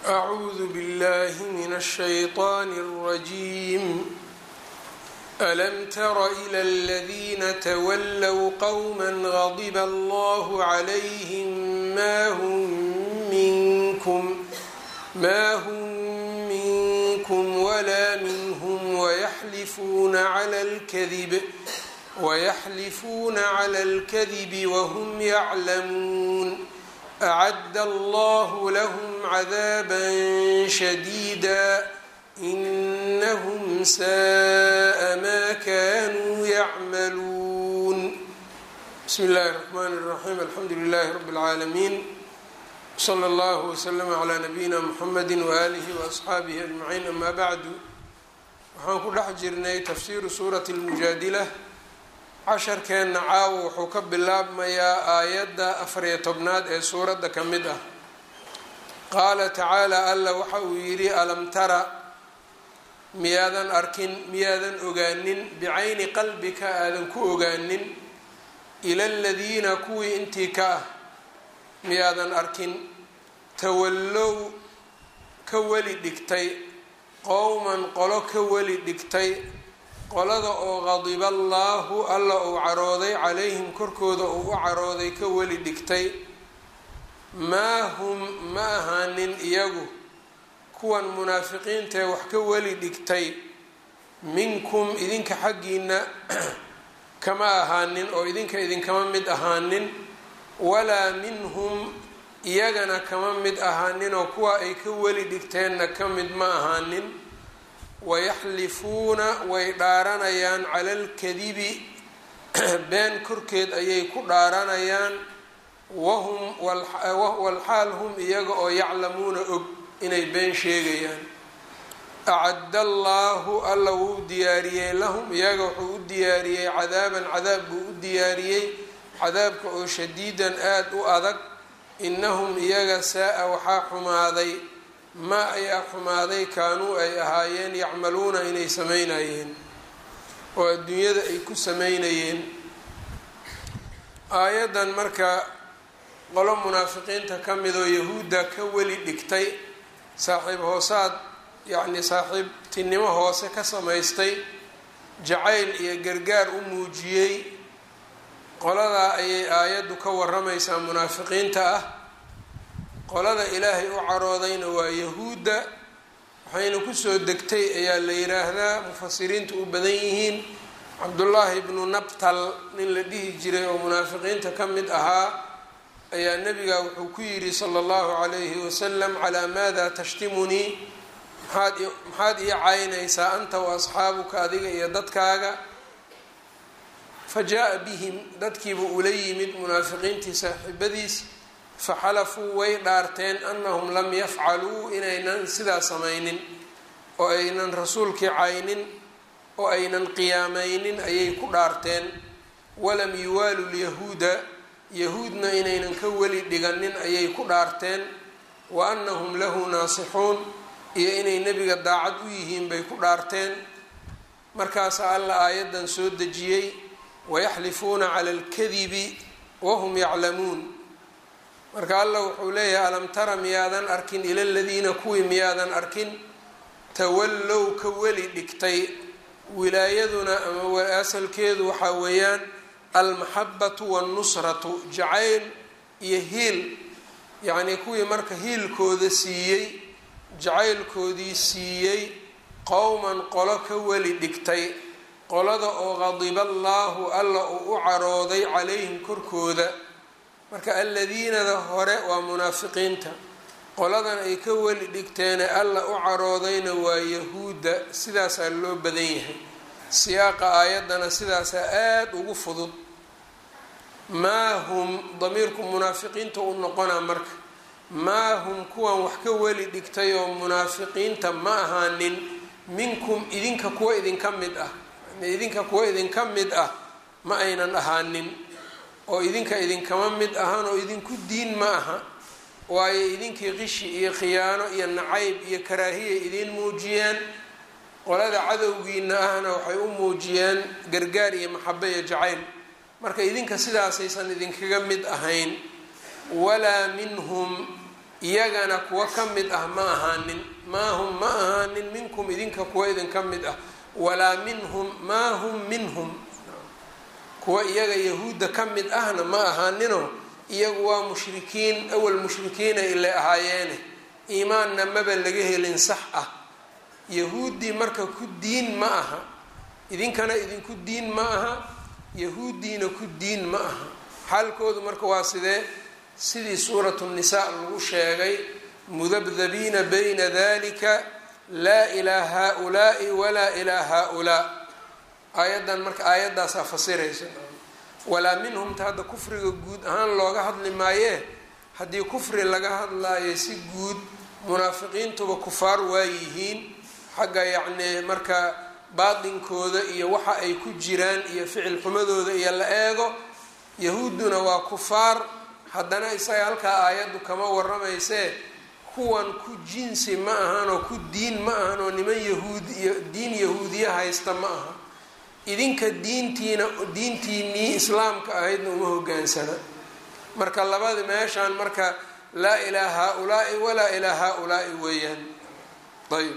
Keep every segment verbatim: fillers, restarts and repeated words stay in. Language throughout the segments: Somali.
أعوذ بالله من الشيطان الرجيم ألم تر إلى الذين تولوا قوما غضب الله عليهم ما هم منكم ما هم منكم ولا منهم ويحلفون على الكذب ويحلفون على الكذب وهم يعلمون أعد الله لهم عذابا شديدا إنهم ساء ما كانوا يعملون. بسم الله الرحمن الرحيم الحمد لله رب العالمين صلى الله وسلم على نبينا محمد وآله وأصحaabihi أجمعين أما بعد waxaan ku dhex jirnay tafsiiru suurati الmujaadila casharkeenna caawo wuxuu ka bilaabmayaa aayadda afariyo tobnaad ee suuradda ka mid ah. qaala tacaala alla waxa uu yidhi alam tara miyaadan arkin miyaadan ogaanin bicayni qalbika aadan ku ogaanin ila aladiina kuwii intii ka ah miyaadan arkin tawallow ka weli dhigtay qowman qolo ka weli dhigtay qolada oo qadiba allaahu alla uu carooday calayhim korkooda uu u carooday ka weli dhigtay maa hum ma ahaanin iyagu kuwan munaafiqiintae wax ka weli dhigtay minkum idinka xaggiina kama ahaanin oo idinka idinkama mid ahaanin walaa minhum iyagana kama mid ahaanin oo kuwa ay ka weli dhigteenna ka mid ma ahaanin. wayaxlifuuna way dhaaranayaan cala alkadibi been korkeed ayay ku dhaaranayaan wahum walxaal hum iyaga oo yaclamuuna og inay been sheegayaan. acadda allaahu alla wuu diyaariyey lahum iyaga wuxuu u diyaariyey cadaaban cadaab buu u diyaariyey cadaabka oo shadiidan aada u adag. inahum iyaga saa-a waxaa xumaaday maa ayaa xumaaday kaanuu ay ahaayeen yacmaluuna inay samaynayeen oo adduunyada ay ku samaynayeen. aayaddan marka qolo munaafiqiinta ka midoo yahuudda ka weli dhigtay saaxiib hoosaad yacnii saaxiibtinimo hoose ka samaystay jacayl iyo gargaar u muujiyey qoladaa ayay aayaddu ka waramaysaa munaafiqiinta ah. qolada ilaahay u caroodayna waa yahuudda waxayna kusoo degtay ayaa la yiraahdaa mufasiriintu u badan yihiin cabdullaahi ibnu nabtal nin la dhihi jiray oo munaafiqiinta ka mid ahaa ayaa nebiga wuxuu ku yidhi sala allahu calayhi wasalam calaa maada tashtimunii maxaad maxaad ii caynaysaa anta wa asxaabuka adiga iyo dadkaaga. fa jaa-a bihim dadkiiba ula yimid munaafiqiintii saaxiibadiis faxalafuu way dhaarteen annahum lam yafcaluu inaynan sidaa samaynin oo aynan rasuulkii caynin oo aynan qiyaamaynin ayay ku dhaarteen. walam yuwaalu lyahuuda yahuudna inaynan ka weli dhiganin ayay ku dhaarteen. wa annahum lahu naasixuun iyo inay nebiga daacad u yihiin bay ku dhaarteen. markaasaa alla aayaddan soo dejiyey wayaxlifuuna cala alkadibi wahum yaclamuun. marka alla wuxuu leeyahay alam tara miyaadan arkin ila aladiina kuwii miyaadan arkin tawallow ka weli dhigtay. wilaayaduna ama asalkeedu waxaa weeyaan almaxabatu wannusratu jacayl iyo hiil yacnii kuwii marka hiilkooda siiyey jacaylkoodii siiyey qowman qolo ka weli dhigtay qolada oo qadiba allaahu alla uu u carooday calayhim korkooda. marka alladiinada hore waa munaafiqiinta qoladan ay ka weli dhigteene alla u caroodayna waa yahuudda. sidaasaa loo badan yahay siyaaqa aayaddana sidaasaa aada ugu fudud. maa hum damiirku munaafiqiinta u noqonaa marka maa hum kuwan wax ka weli dhigtay oo munaafiqiinta ma ahaanin minkum idinka kuwa idinka mid ah idinka kuwa idinka mid ah ma aynan ahaanin oo idinka idinkama mid ahaan oo idinku diin ma aha waayo idinkii qishi iyo khiyaano iyo nacayb iyo karaahiya idiin muujiyeen. qolada cadowgiina ahna waxay u muujiyeen gargaar iyo maxabo iyo jacayl. marka idinka sidaasaysan idinkaga mid ahayn. walaa minhum iyagana kuwa ka mid ah ma ahaanin maa hum ma ahaanin minkum idinka kuwa idin ka mid ah walaa minhum maa hum minhum kuwa iyaga yahuudda ka mid ahna ma ahaanino iyagu waa mushrikiin awal mushrikiina ilay ahaayeene iimaanna maba laga helin sax ah yahuuddii marka ku diin ma aha idinkana idinku diin ma aha yahuuddiina ku diin ma aha xaalkoodu marka waa sidee sidii suuratu nisaa lagu sheegay mudabdabiina bayna dalika laa ilaa haa-ulaa'i walaa ilaa haa-ulaa aayaddan marka aayaddaasaa fasiraysa walaa minhumta hadda kufriga guud ahaan looga hadli maayee haddii kufri laga hadlaayo si guud munaafiqiintuba kufaar waayihiin xagga yacnii marka baatinkooda iyo waxa ay ku jiraan iyo ficil xumadooda iyo la eego yahuudduna waa kufaar haddana isaga halkaa aayaddu kama warramaysee kuwan ku jinsi ma ahan oo ku diin ma ahan oo niman yahuud iyo diin yahuudiya haysta ma aha idinka diintiina diintiinii islaamka ahaydna uma hogaansana marka labada meeshaan marka laa ilaa haa-ulaa'i walaa ilaa haa-ulaa'i weeyaan ayb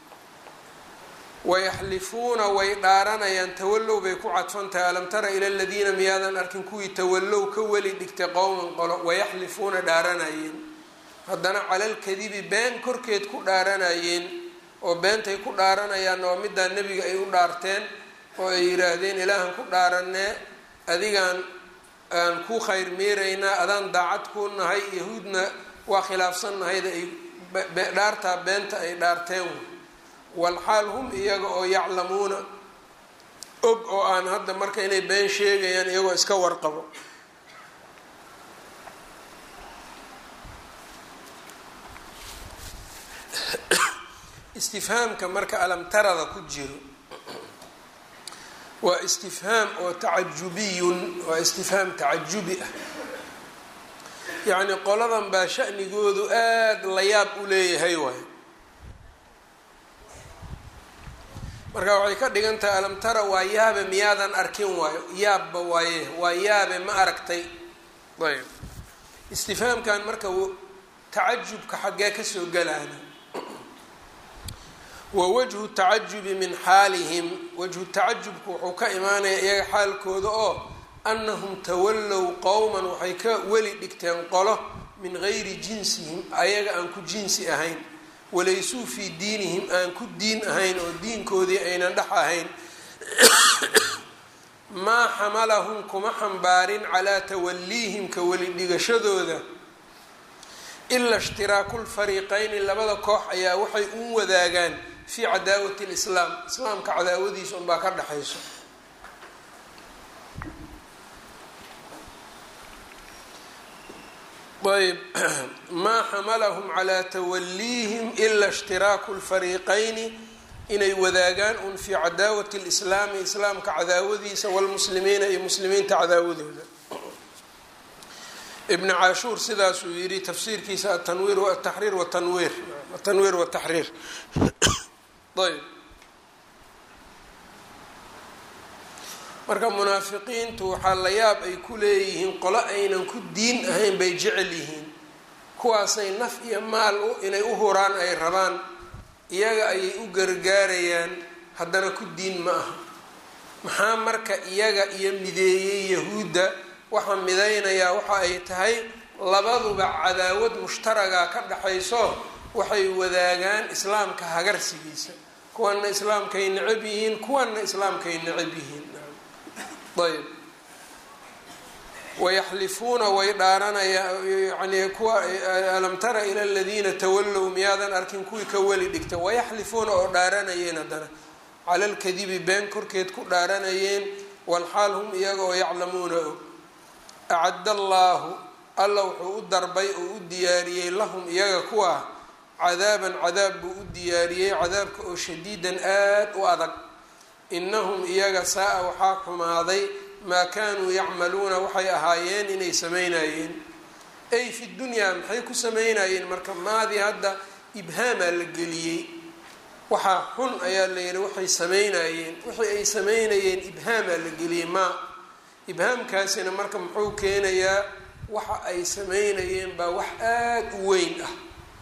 wayaxlifuuna way dhaaranayaan tawallow bay ku cadfantahay alam tara ila aladiina miyaadan arkin kuwii tawallow ka weli dhigtay qowman qolo wayaxlifuuna dhaaranayeen haddana calalkadibi been korkeed ku dhaaranayeen oo beentay ku dhaaranayaan oo middaa nebiga ay u dhaarteen oo ay yidhaahdeen ilaahan ku dhaaranee adigaan aan ku khayr meeraynaa adaan daacad kuu nahay yahuudna waa khilaafsan nahayda ay dhaartaa beenta ay dhaarteen walxaal hum iyaga oo yaclamuuna og oo aan hadda marka inay been sheegayaan iyagoo iska warqabo istifhaamka marka alamtarada ku jiro waa istifhaam oo tacajubiyun waa istifhaam tacajubi ah yacni qoladan baa sha'nigoodu aada la yaab u leeyahay waayo marka waxay ka dhigan tahay alam tara waa yaabe miyaadan arkin waayo yaabba waaye waa yaabe ma aragtay ayb istifhaamkan marka tacajubka xaggee kasoo galaana wa wajhu tacajubi min xaalihim wajhu tacajubku wuxuu ka imaanaya iyaga xaalkooda oo annahum tawallow qowman waxay ka weli dhigteen qolo min gayri jinsihim ayaga aan ku jinsi ahayn walaysuu fii diinihim aan ku diin ahayn oo diinkoodii aynan dhex ahayn maa xamalahum kuma xambaarin calaa tawaliihim ka weli dhigashadooda ilaa ishtiraaku lfariiqayni labada koox ayaa waxay u wadaagaan fii cadaawati lislaam islaamka cadaawadiisa unbaa ka dhexayso ayb maa xamalahum calaa tawaliihim ilaa ishtiraaku lfariiqayni inay wadaagaan un fii cadaawati lislaami islaamka cadaawadiisa walmuslimiina iyo muslimiinta cadaawadooda ibn caashuur sidaasuu yidhi tafsiirkiisa atanwiir ataxriir watanwiir atanwiir wataxriir ayb marka munaafiqiintu waxaa la yaab ay ku leeyihiin qolo aynan ku diin ahayn bay jecel yihiin kuwaasay naf iyo maal inay u huraan ay rabaan iyaga ayay u gargaarayaan haddana ku diin ma aha maxaa marka iyaga iyo mideeyey yahuudda waxaa midaynayaa waxa ay tahay labaduba cadaawad mushtaraga ka dhaxayso waxay wadaagaan islaamka hagarsigiisa kuwana islaamkay necab yihiin kuwana islaamkay necab yihiin ayb wayaxlifuuna way dhaaranayaan yani kuwa alam tara ila aladiina tawallow miyaadan arkin kuwii ka weli dhigtay wayaxlifuuna oo dhaaranayeen haddana cala lkadibi been korkeed ku dhaaranayeen walxaal hum iyaga oo yaclamuuna og acadda allaahu alla wuxuu u darbay oo u diyaariyey lahum iyaga kuwa cadaaban cadaab buu u diyaariyey cadaabka oo shadiidan aada u adag inahum iyaga saa-a waxaa xumaaday maa kaanuu yacmaluuna waxay ahaayeen inay samaynayeen ay fi dunyaa maxay ku samaynayeen marka maadii hadda ibhaamaa la geliyey waxaa xun ayaa la yihi waxay samaynayeen wixii ay samaynayeen ibhaamaa la geliyey maa ibhaamkaasina marka muxuu keenayaa waxa ay sameynayeen baa wax aada u weyn ah.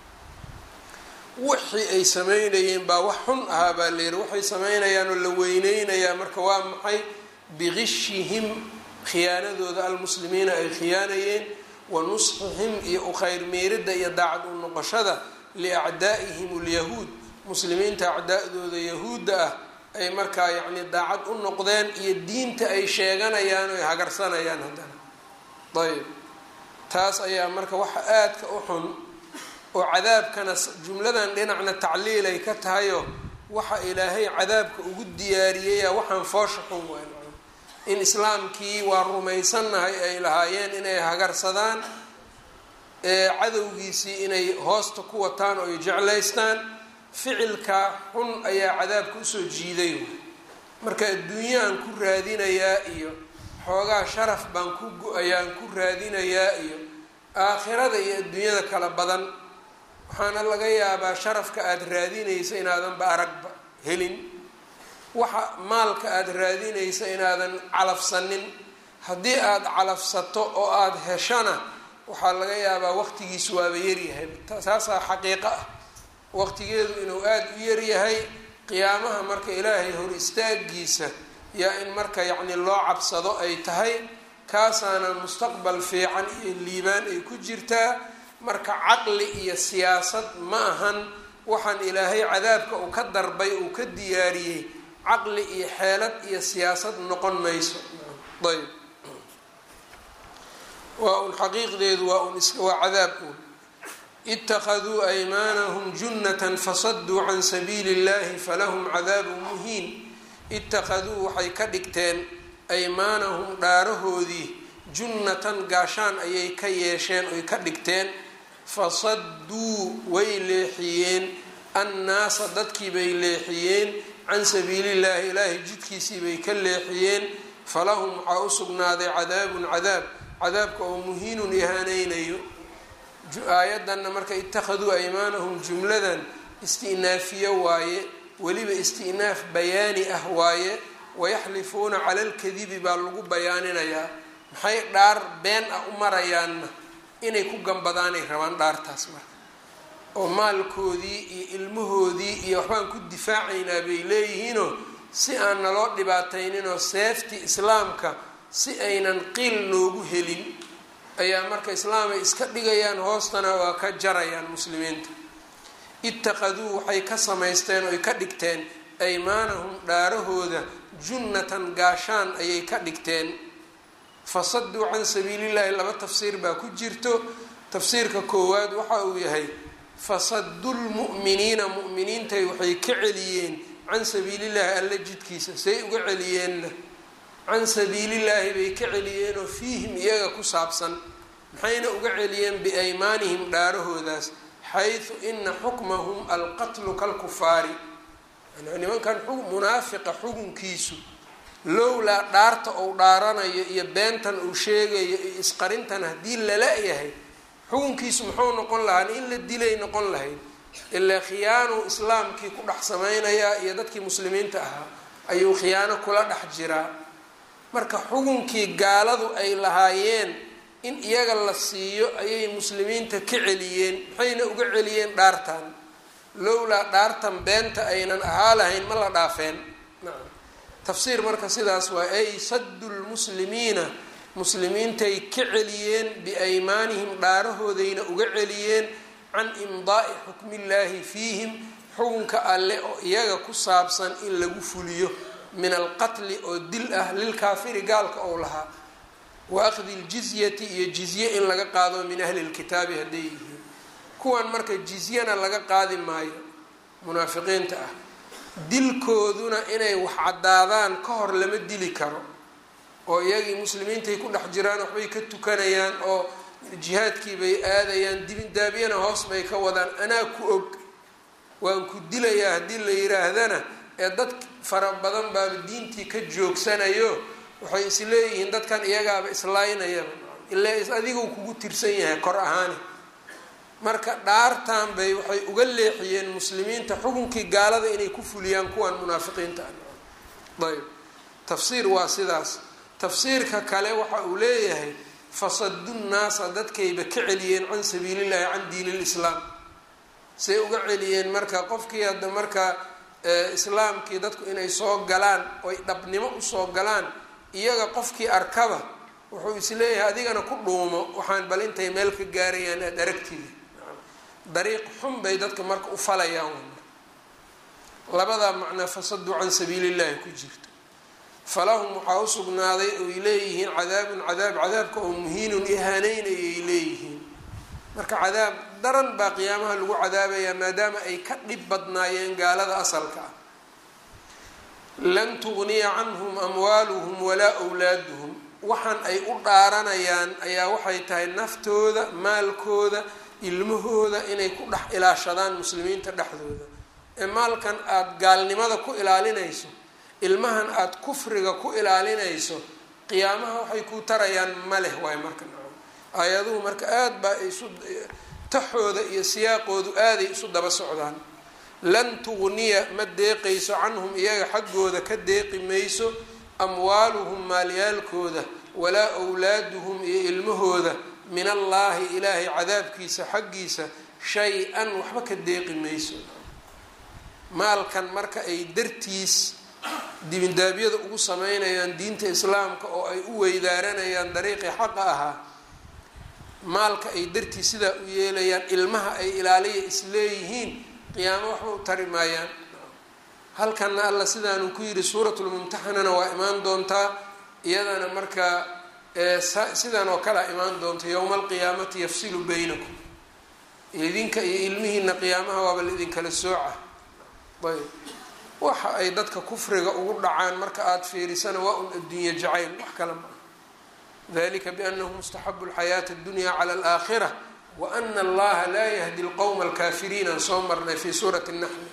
wixii ay sameynayeen baa wax xun ahaa baa la yidhi. waxay sameynayaan oo la weyneynayaa marka waa maxay? biqishihim, khiyaanadooda almuslimiina ay khiyaanayeen, wa nusxihim iyo u khayr meeridda iyo daacad u noqoshada liacdaa'ihim alyahuud, muslimiinta acdaa'dooda yahuudda ah ay markaa yacni daacad u noqdeen iyo diinta ay sheeganayaan o ay hagarsanayaan haddana. ayb taas ayaa marka waxa aadka u xun oo cadaabkana jumladan dhinacna tacliilay ka tahayo waxa ilaahay cadaabka ugu diyaariyaya waxaan foosha xun wayn in islaamkii waa rumaysannahay ay lahaayeen inay hagarsadaan ee cadowgiisii inay hoosta ku wataan oo ay jeclaystaan. ficilka xun ayaa cadaabka usoo jiiday marka adduunyaan ku raadinayaa iyo xoogaa sharaf baan ku ayaan ku raadinayaa iyo aakhirada iyo adduunyada kala badan. waxaana laga yaabaa sharafka aada raadinaysa inaadanba aragba helin, waxa maalka aada raadinaysa inaadan calafsanin. haddii aada calafsato oo aada heshana waxaa laga yaabaa waqtigiisu waaba yaryahay. saasaa xaqiiqo ah, waqtigeedu inuu aada u yaryahay. qiyaamaha marka ilaahay hor istaagiisa yaa in marka yacni loo cabsado ay tahay, kaasaana mustaqbal fiican iyo liibaan ay ku jirtaa. marka caqli iyo siyaasad ma ahan waxaan ilaahay cadaabka uu ka darbay uu ka diyaariyey, caqli iyo xeelad iyo siyaasad noqon mayso. ayb waa un xaqiiqdeedu waa un waa cadaab un. ittakhaduu aymaanahum junnatan fasaduu can sabiili اllahi falahum cadaabun muhiin. ittakhaduu waxay ka dhigteen aymaanahum dhaarahoodii junnatan gaashaan ayay ka yeesheen oy ka dhigteen. fasaduu way leexiyeen annaasa dadkii bay leexiyeen can sabiilillahi ilaahay jidkiisii bay ka leexiyeen. falahum waxaa u sugnaaday cadaabun cadaab, cadaabka oo muhiinun ihaaneynayo. aayaddanna marka ittakhaduu aymaanahum jumladan isti'naafiye waaye, weliba isti'naaf bayaani ah waaye. wayaxlifuuna cala alkadibi baa lagu bayaaninayaa. maxay dhaar been ah u marayaanna inay ku gambadaanay rabaan dhaartaas marka, oo maalkoodii iyo ilmahoodii iyo waxbaan ku difaacaynaa bay leeyihiinoo si aan naloo dhibaatayninoo seeftii islaamka si aynan qiil noogu helin ayaa marka islaamay iska dhigayaan, hoostana waa ka jarayaan muslimiinta. ittakhaduu waxay ka samaysteen oy ka dhigteen aymaanahum dhaarahooda junnatan gaashaan ayay ka dhigteen. fasaduu can sabiilillahi laba tafsiir baa ku jirto. tafsiirka koowaad waxa uu yahay fasadu lmu'miniina, mu'miniintay waxay ka celiyeen can sabiilillahi alla jidkiisa. say uga celiyeenna can sabiilillaahi bay ka celiyeenoo fiihim iyaga ku saabsan. maxayna uga celiyeen biaymaanihim dhaarahoodaas, xaysu ina xukmahum alqatlu kalkufaari. nimankan munaafiqa xukunkiisu lowlaa dhaarta ou dhaaranayo iyo beentan uu sheegayo iyo isqarintan haddii lala yahay, xukunkiisu muxuu noqon lahaa? in la dilay noqon lahayd. ilaa khiyaanu islaamkii ku dhex samaynayaa iyo dadkii muslimiinta ahaa ayuu khiyaano kula dhex jiraa. marka xukunkii gaaladu ay lahaayeen in iyaga la siiyo ayay muslimiinta ka celiyeen. maxayna uga celiyeen dhaartan? lowlaa dhaartan beenta aynan ahaa lahayn ma la dhaafeen. nacam tafsiir marka sidaas waa ay saddu lmuslimiina, muslimiintay ka celiyeen biaymaanihim dhaarahoodayna uga celiyeen can imdaa'i xukmillaahi fiihim, xukunka alle oo iyaga ku saabsan in lagu fuliyo min alqatli oo dil ah lilkaafiri gaalka ou lahaa, wa akhdi ljizyati iyo jizye in laga qaado min ahli lkitaabi hadday yihiin. kuwan marka jizyana laga qaadi maayo munaafiqiinta ah, dilkooduna inay wax caddaadaan ka hor lama dili karo. oo iyagii muslimiintay ku dhex jiraan waxbay ka tukanayaan oo jihaadkii bay aadayaan, dibindaabiyana hoos bay ka wadaan. anaa ku og waan ku dilayaa haddii la yiraahdana ee dad fara badan baaba diintii ka joogsanayo, waxay is leeyihiin dadkan iyagaaba islaynayaba ilaa is adiguu kugu tirsan yahay kor ahaani. marka dhaartan bay waxay uga leexiyeen muslimiinta xukunkii gaalada inay ku fuliyaan kuwan munaafiqiinta ah. ayb tafsiir waa sidaas. tafsiirka kale waxa uu leeyahay fasadu nnaasa dadkayba ka celiyeen can sabiilillahi can diini lislaam. say uga celiyeen marka qofkii hadda marka islaamkii dadku inay soo galaan oy dhabnimo usoo galaan, iyaga qofkii arkaba wuxuu isleeyahay adigana ku dhuumo waxaan bal intay meel ka gaarayaan aada aragtida. dariiq xun bay dadka marka u falayaan. labadaa macnaa fasadu can sabiilillahi ku jirto. falahum waxaa u sugnaaday oy leeyihiin cadaabun cadaab, cadaabka oo muhiinun ihaanaynayay leeyihiin. marka cadaab daran baa qiyaamaha lagu cadaabayaa maadaama ay ka dhib badnaayeen gaalada asalka ah. lan tugniya canhum amwaaluhum walaa wlaaduhum, waxaan ay u dhaaranayaan ayaa waxay tahay naftooda, maalkooda, ilmahooda inay ku dhex ilaashadaan muslimiinta dhexdooda. ee maalkan aada gaalnimada ku ilaalinayso, ilmahan aada kufriga ku ilaalinayso, qiyaamaha waxay kuu tarayaan ma leh waay. marka aayaduhu marka aada baa isu taxooda iyo siyaaqoodu aaday isu daba socdaan. lan tugniya ma deeqayso canhum iyaga xaggooda ka deeqi mayso amwaaluhum maalyaalkooda, walaa wlaaduhum iyo ilmahooda min allaahi ilaahay cadaabkiisa xaggiisa shay-an waxba ka deeqi mayso. maalkan marka ay dartiis dibindaabyada ugu sameynayaan diinta islaamka oo ay u weydaaranayaan dariiqii xaqa ahaa, maalka ay dartiis sidaa u yeelayaan, ilmaha ay ilaaliya isleeyihiin, qiyaamo waxba u tari maayaan. halkanna alla sidaanuu ku yidhi suuratulmumtaxanana waa imaan doontaa iyadana markaa sidan oo kalea imaan doonta. yowma alqiyaamati yafsilu baynakum, idinka iyo ilmihiina qiyaamaha waaba laidinkala sooca. ayb waxa ay dadka kufriga ugu dhacaan marka aada fiirisana waa un adduunye jacayl, wax kale maa. dalika bianahu mustaxabu lxayaati addunya cala alaakhira wa ana allaha laa yahdi lqowma alkaafiriin aan soo marnay fi suurati naxli.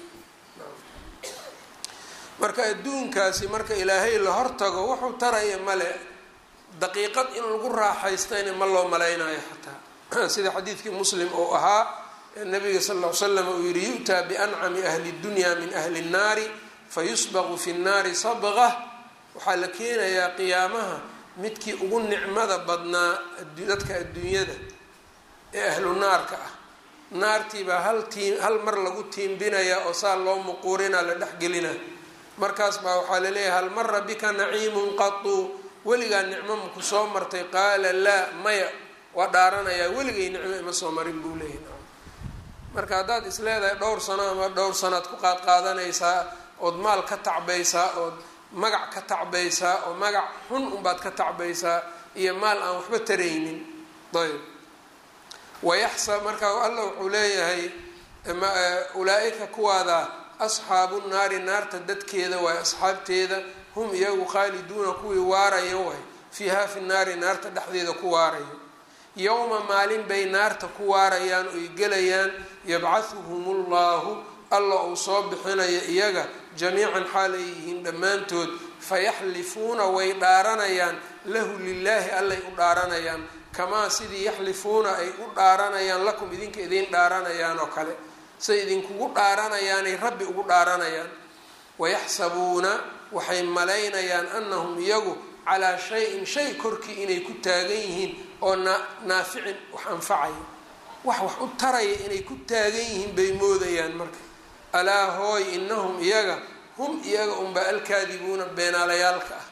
marka adduunkaasi marka ilaahay la hortago wuxuu taraya male, daqiiqad in lagu raaxaystayna ma loo malaynayo xataa. sida xadiidkii muslim oo ahaa nabiga sal ll ly slam uu yihi yu'taa biancami ahli dunya min ahli nnaari fayusbaqu fi nnaari sabqa. waxaa la keenayaa qiyaamaha midkii ugu nicmada badnaa dadka adduunyada ee ahlu naarka ah, naartiibaa hal tiim hal mar lagu tiimbinayaa oo saa loo muquurinaa la dhexgelina. markaas baa waxaa laleeyahay hal mara bika naciimun qatu, weligaa nicmo maku soo martay? qaala laa, maya, waa dhaaranayaa weligay nicmo ima soo marin buu leeyahy. marka haddaad is leedahay dhowr sano ama dhowr sanoad ku qaad qaadanaysaa ood maal ka tacbaysaa ood magac ka tacbaysaa oo magac xun unbaad ka tacbaysaa iyo maal aan waxba taraynin. ayb wayaxsa marka alla wuxuu leeyahay ulaa-ika kuwaada asxaabu naari, naarta dadkeeda waay, asxaabteeda, hum iyagu khaaliduuna kuwii waarayo waay, fiiha fi naari, naarta dhexdeeda ku waarayo. yowma maalin bay naarta ku waarayaan oy gelayaan, yabcahuhum ullahu alla uu soo bixinayo iyaga jamiican xaal ay yihiin dhammaantood, fayaxlifuuna way dhaaranayaan lahu lilaahi allay u dhaaranayaan, kamaa sidii yaxlifuuna ay u dhaaranayaan lakum idinka idiin dhaaranayaan oo kale, say idinkugu dhaaranayaanay rabbi ugu dhaaranayaan. wayaxsabuuna waxay malaynayaan annahum iyagu calaa shay-in shay korkii inay ku taagan yihiin oo naaficin wax anfacaya, wax wax u taraya inay ku taagan yihiin bay moodayaan. marka alaa hooy inahum iyaga hum iyaga unba alkaadibuuna beenaalayaalka ah.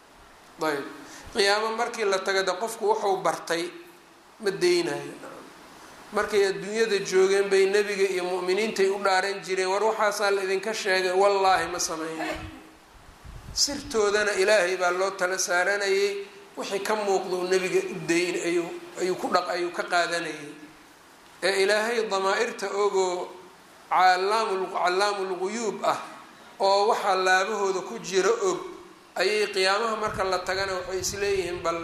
ayb qiyaamo markii la tagada qofku wuxuu bartay ma deynayo. markay adduunyada joogeen bay nebiga iyo mu'miniintay u dhaaran jireen, war waxaasaa la idinka sheegay wallaahi ma sameynay. sirtoodana ilaahay baa loo tala saaranayay, wixii ka muuqdo nebiga udayn ayuu ayuu ku dhaq ayuu ka qaadanayay. ee ilaahay damaa-irta ogoo calaamul callaamul guyuub ah oo waxaa laabahooda ku jira og, ayay qiyaamaha marka la tagana waxay isleeyihiin bal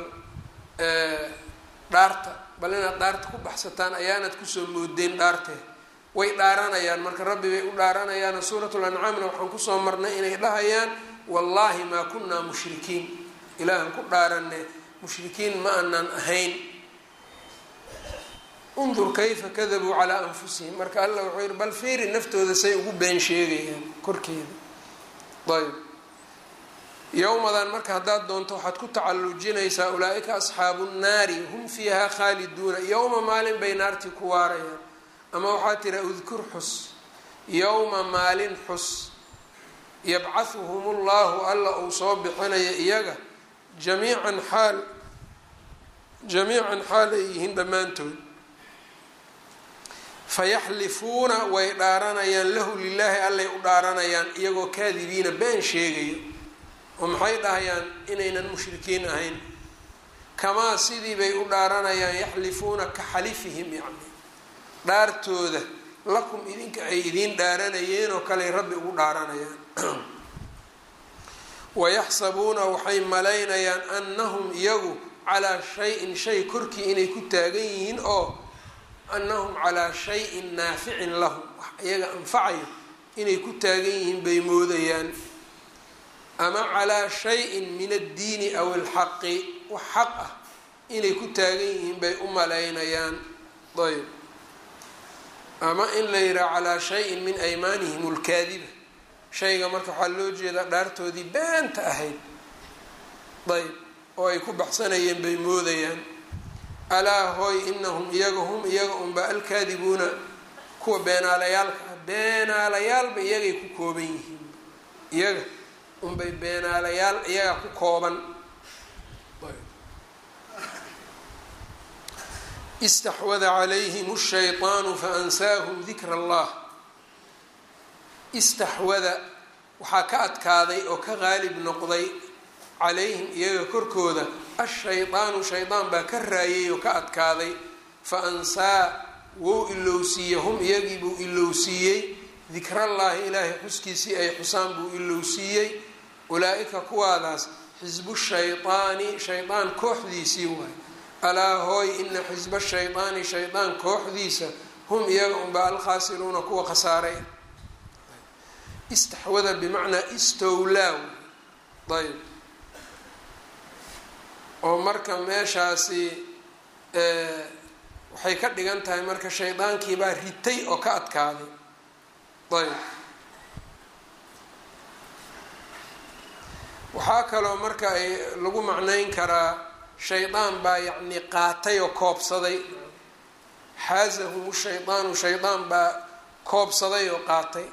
dhaarta bal inaad dhaarta ku baxsataan ayaanad kusoo moodeen dhaartee. way dhaaranayaan marka rabbi bay u dhaaranayaan. suuratul ancaamna waxaan kusoo marnay inay dhahayaan wallaahi maa kunaa mushrikiin, ilaahan ku dhaaranne mushrikiin ma aanan ahayn. undur kayfa kadabuu calaa anfusihim, marka alla wuxuu yihi bal fiiri naftooda say ugu been sheegayaan korkeeda. ayb yowmadan marka haddaad doonto waxaad ku tacallujinaysaa ulaa-ika asxaabu nnaari hum fiihaa khaaliduuna yowma maalin bay naartii ku waarayaan ama waxaa tira udkur xus yowma maalin xus yabcahuhum ullahu alla uu soo bixinaya iyaga jamiican xaal jamiican xaal ay yihiin dhammaantood fayaxlifuuna way dhaaranayaan lahu lilaahi allay u dhaaranayaan iyagoo kaadibiina been sheegayo oo maxay dhahayaan inaynan mushrikiin ahayn kamaa sidii bay u dhaaranayaan yaxlifuuna ka xalifihim yacni dhaartooda lakum idinka ay idiin dhaaranayeen oo kaley rabbi ugu dhaaranayaan wayaxsabuuna waxay malaynayaan annahum iyagu calaa shay-in shay korkii inay ku taagan yihiin oo annahum calaa shay-in naaficin lahum wax iyaga anfacayo inay ku taagan yihiin bay moodayaan ama calaa shay-in min addiini aw alxaqi wax xaq ah inay ku taagan yihiin bay u malaynayaan ayb ama in la yidhaha calaa shay-in min aymaanihim alkaadiba shayga marka waxaa loo jeedaa dhaartoodii beenta ahayd ayb oo ay ku baxsanayeen bay moodayaan alaa hooy inahum iyaga hum iyaga unba alkaadibuuna kuwa beenaalayaalka ah beenaalayaalba iyagay ku kooban yihiin iyaga unbay beenaalayaal iyaga ku kooban istaxwada calayhim shayطaanu faansaahum dikra allah istaxwada waxaa ka adkaaday oo ka qaalib noqday calayhim iyaga korkooda ashaydaanu shaydaan baa ka raayay oo ka adkaaday fa ansaa wou ilowsiiyey hum iyagii buu ilowsiiyey dikrallaahi ilaahay xuskiisii ay xusaan buu ilowsiiyey ulaa-ika kuwaadaas xisbu shaydaani shaydaan kooxdiisii waay alaa hooy ina xisba shaydaani shaydaan kooxdiisa hum iyaga unbaa alkhaasiruuna kuwa khasaaray istaxwada bimacnaa istowlaaw ayb oo marka meeshaasi waxay ka dhigan tahay marka shaydaankiibaa ritay oo ka adkaaday ayb waxaa kaloo marka ay lagu macnayn karaa shaydaan baa yacni qaatay oo koobsaday xaasahum shaydaanu shaydaan baa koobsaday oo qaatay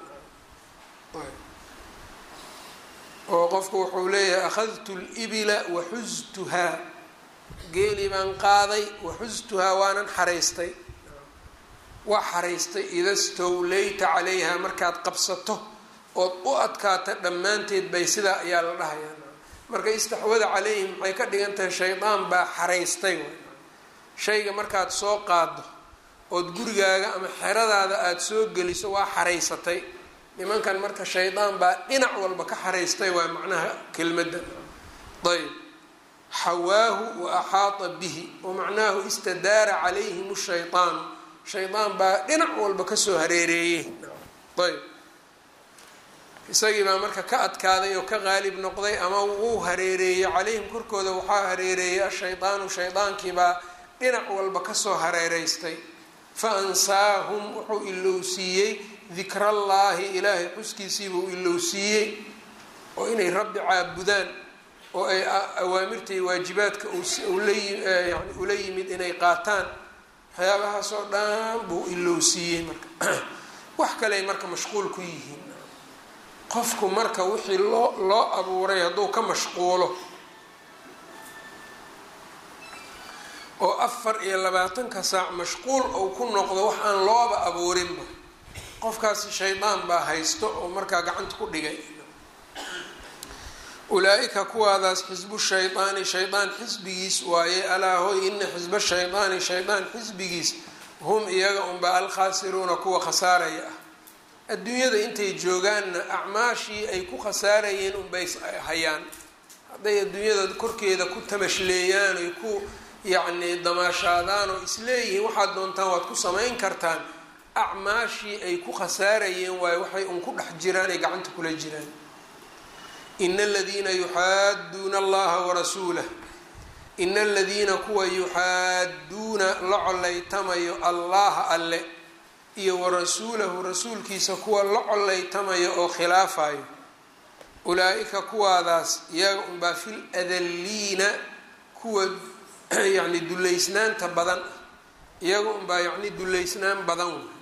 oo qofku wuxuu leeyahay akhadtu libila waxustuhaa geelii baan qaaday waxustuhaa waanan xaraystay waa xaraystay ida stowlayta calayha markaad qabsato ood u adkaata dhammaanteed bay sidaa ayaa la dhahayaa marka istaxwada calayhim waxay ka dhigan tahay shaydaan baa xaraystay shayga markaad soo qaado ood gurigaaga ama xeradaada aada soo geliso waa xaraysatay nimankan marka shaydaan baa dhinac walba ka xaraystay waa macnaha kelmadda ayb xawaahu wa axaata bihi wa macnaahu istadaara calayhim shaydaanu shaydaan baa dhinac walba kasoo hareereeyey ayb isagii baa marka ka adkaaday oo ka qaalib noqday ama wuu hareereeyey calayhim korkooda waxaa hareereeyey ashaydaanu shaydaankiibaa dhinac walba kasoo hareereystay fa ansaahum wuxuu ilowsiiyey dikrallaahi ilaahay xuskiisiibuu ilowsiiyey oo inay rabbi caabudaan oo ay awaamirta iyo waajibaadka yani ula yimid inay qaataan waxyaabahaasoo dhan buu ilowsiiyey marka wax kaleay marka mashquul ku yihiin qofku marka wixii loo loo abuuray hadduu ka mashquulo oo afar iyo labaatanka saac mashquul ou ku noqdo wax aan looba abuurinba qofkaasi shaydaan baa haysto oo markaa gacanta ku dhigay ulaa-ika kuwaadaas xisbu shaydaani shaydaan xisbigiis waaye alaa hoy ina xisba shaydaani shaydaan xisbigiis hum iyaga unbaa alkhaasiruuna kuwa khasaaraya ah adduunyada intay joogaanna acmaashii ay ku khasaarayeen unbay hayaan hadday adduunyada korkeeda ku tamashleeyaan oy ku yacni damaashaadaan oo isleeyihiin waxaad doontaan waad ku samayn kartaan acmaashii ay ku khasaarayeen waayo waxay un ku dhex jiraan ay gacanta kula jiraan ina aladiina yuxaaduuna allaha warasuulah ina aladiina kuwa yuxaaduuna la collaytamayo allaha alle iyo warasuulahu rasuulkiisa kuwa la collaytamayo oo khilaafayo ulaa-ika kuwaadaas iyaga unbaa fil adalliina kuwa yacni dullaysnaanta badan iyaga unbaa yacni dullaysnaan badan wey.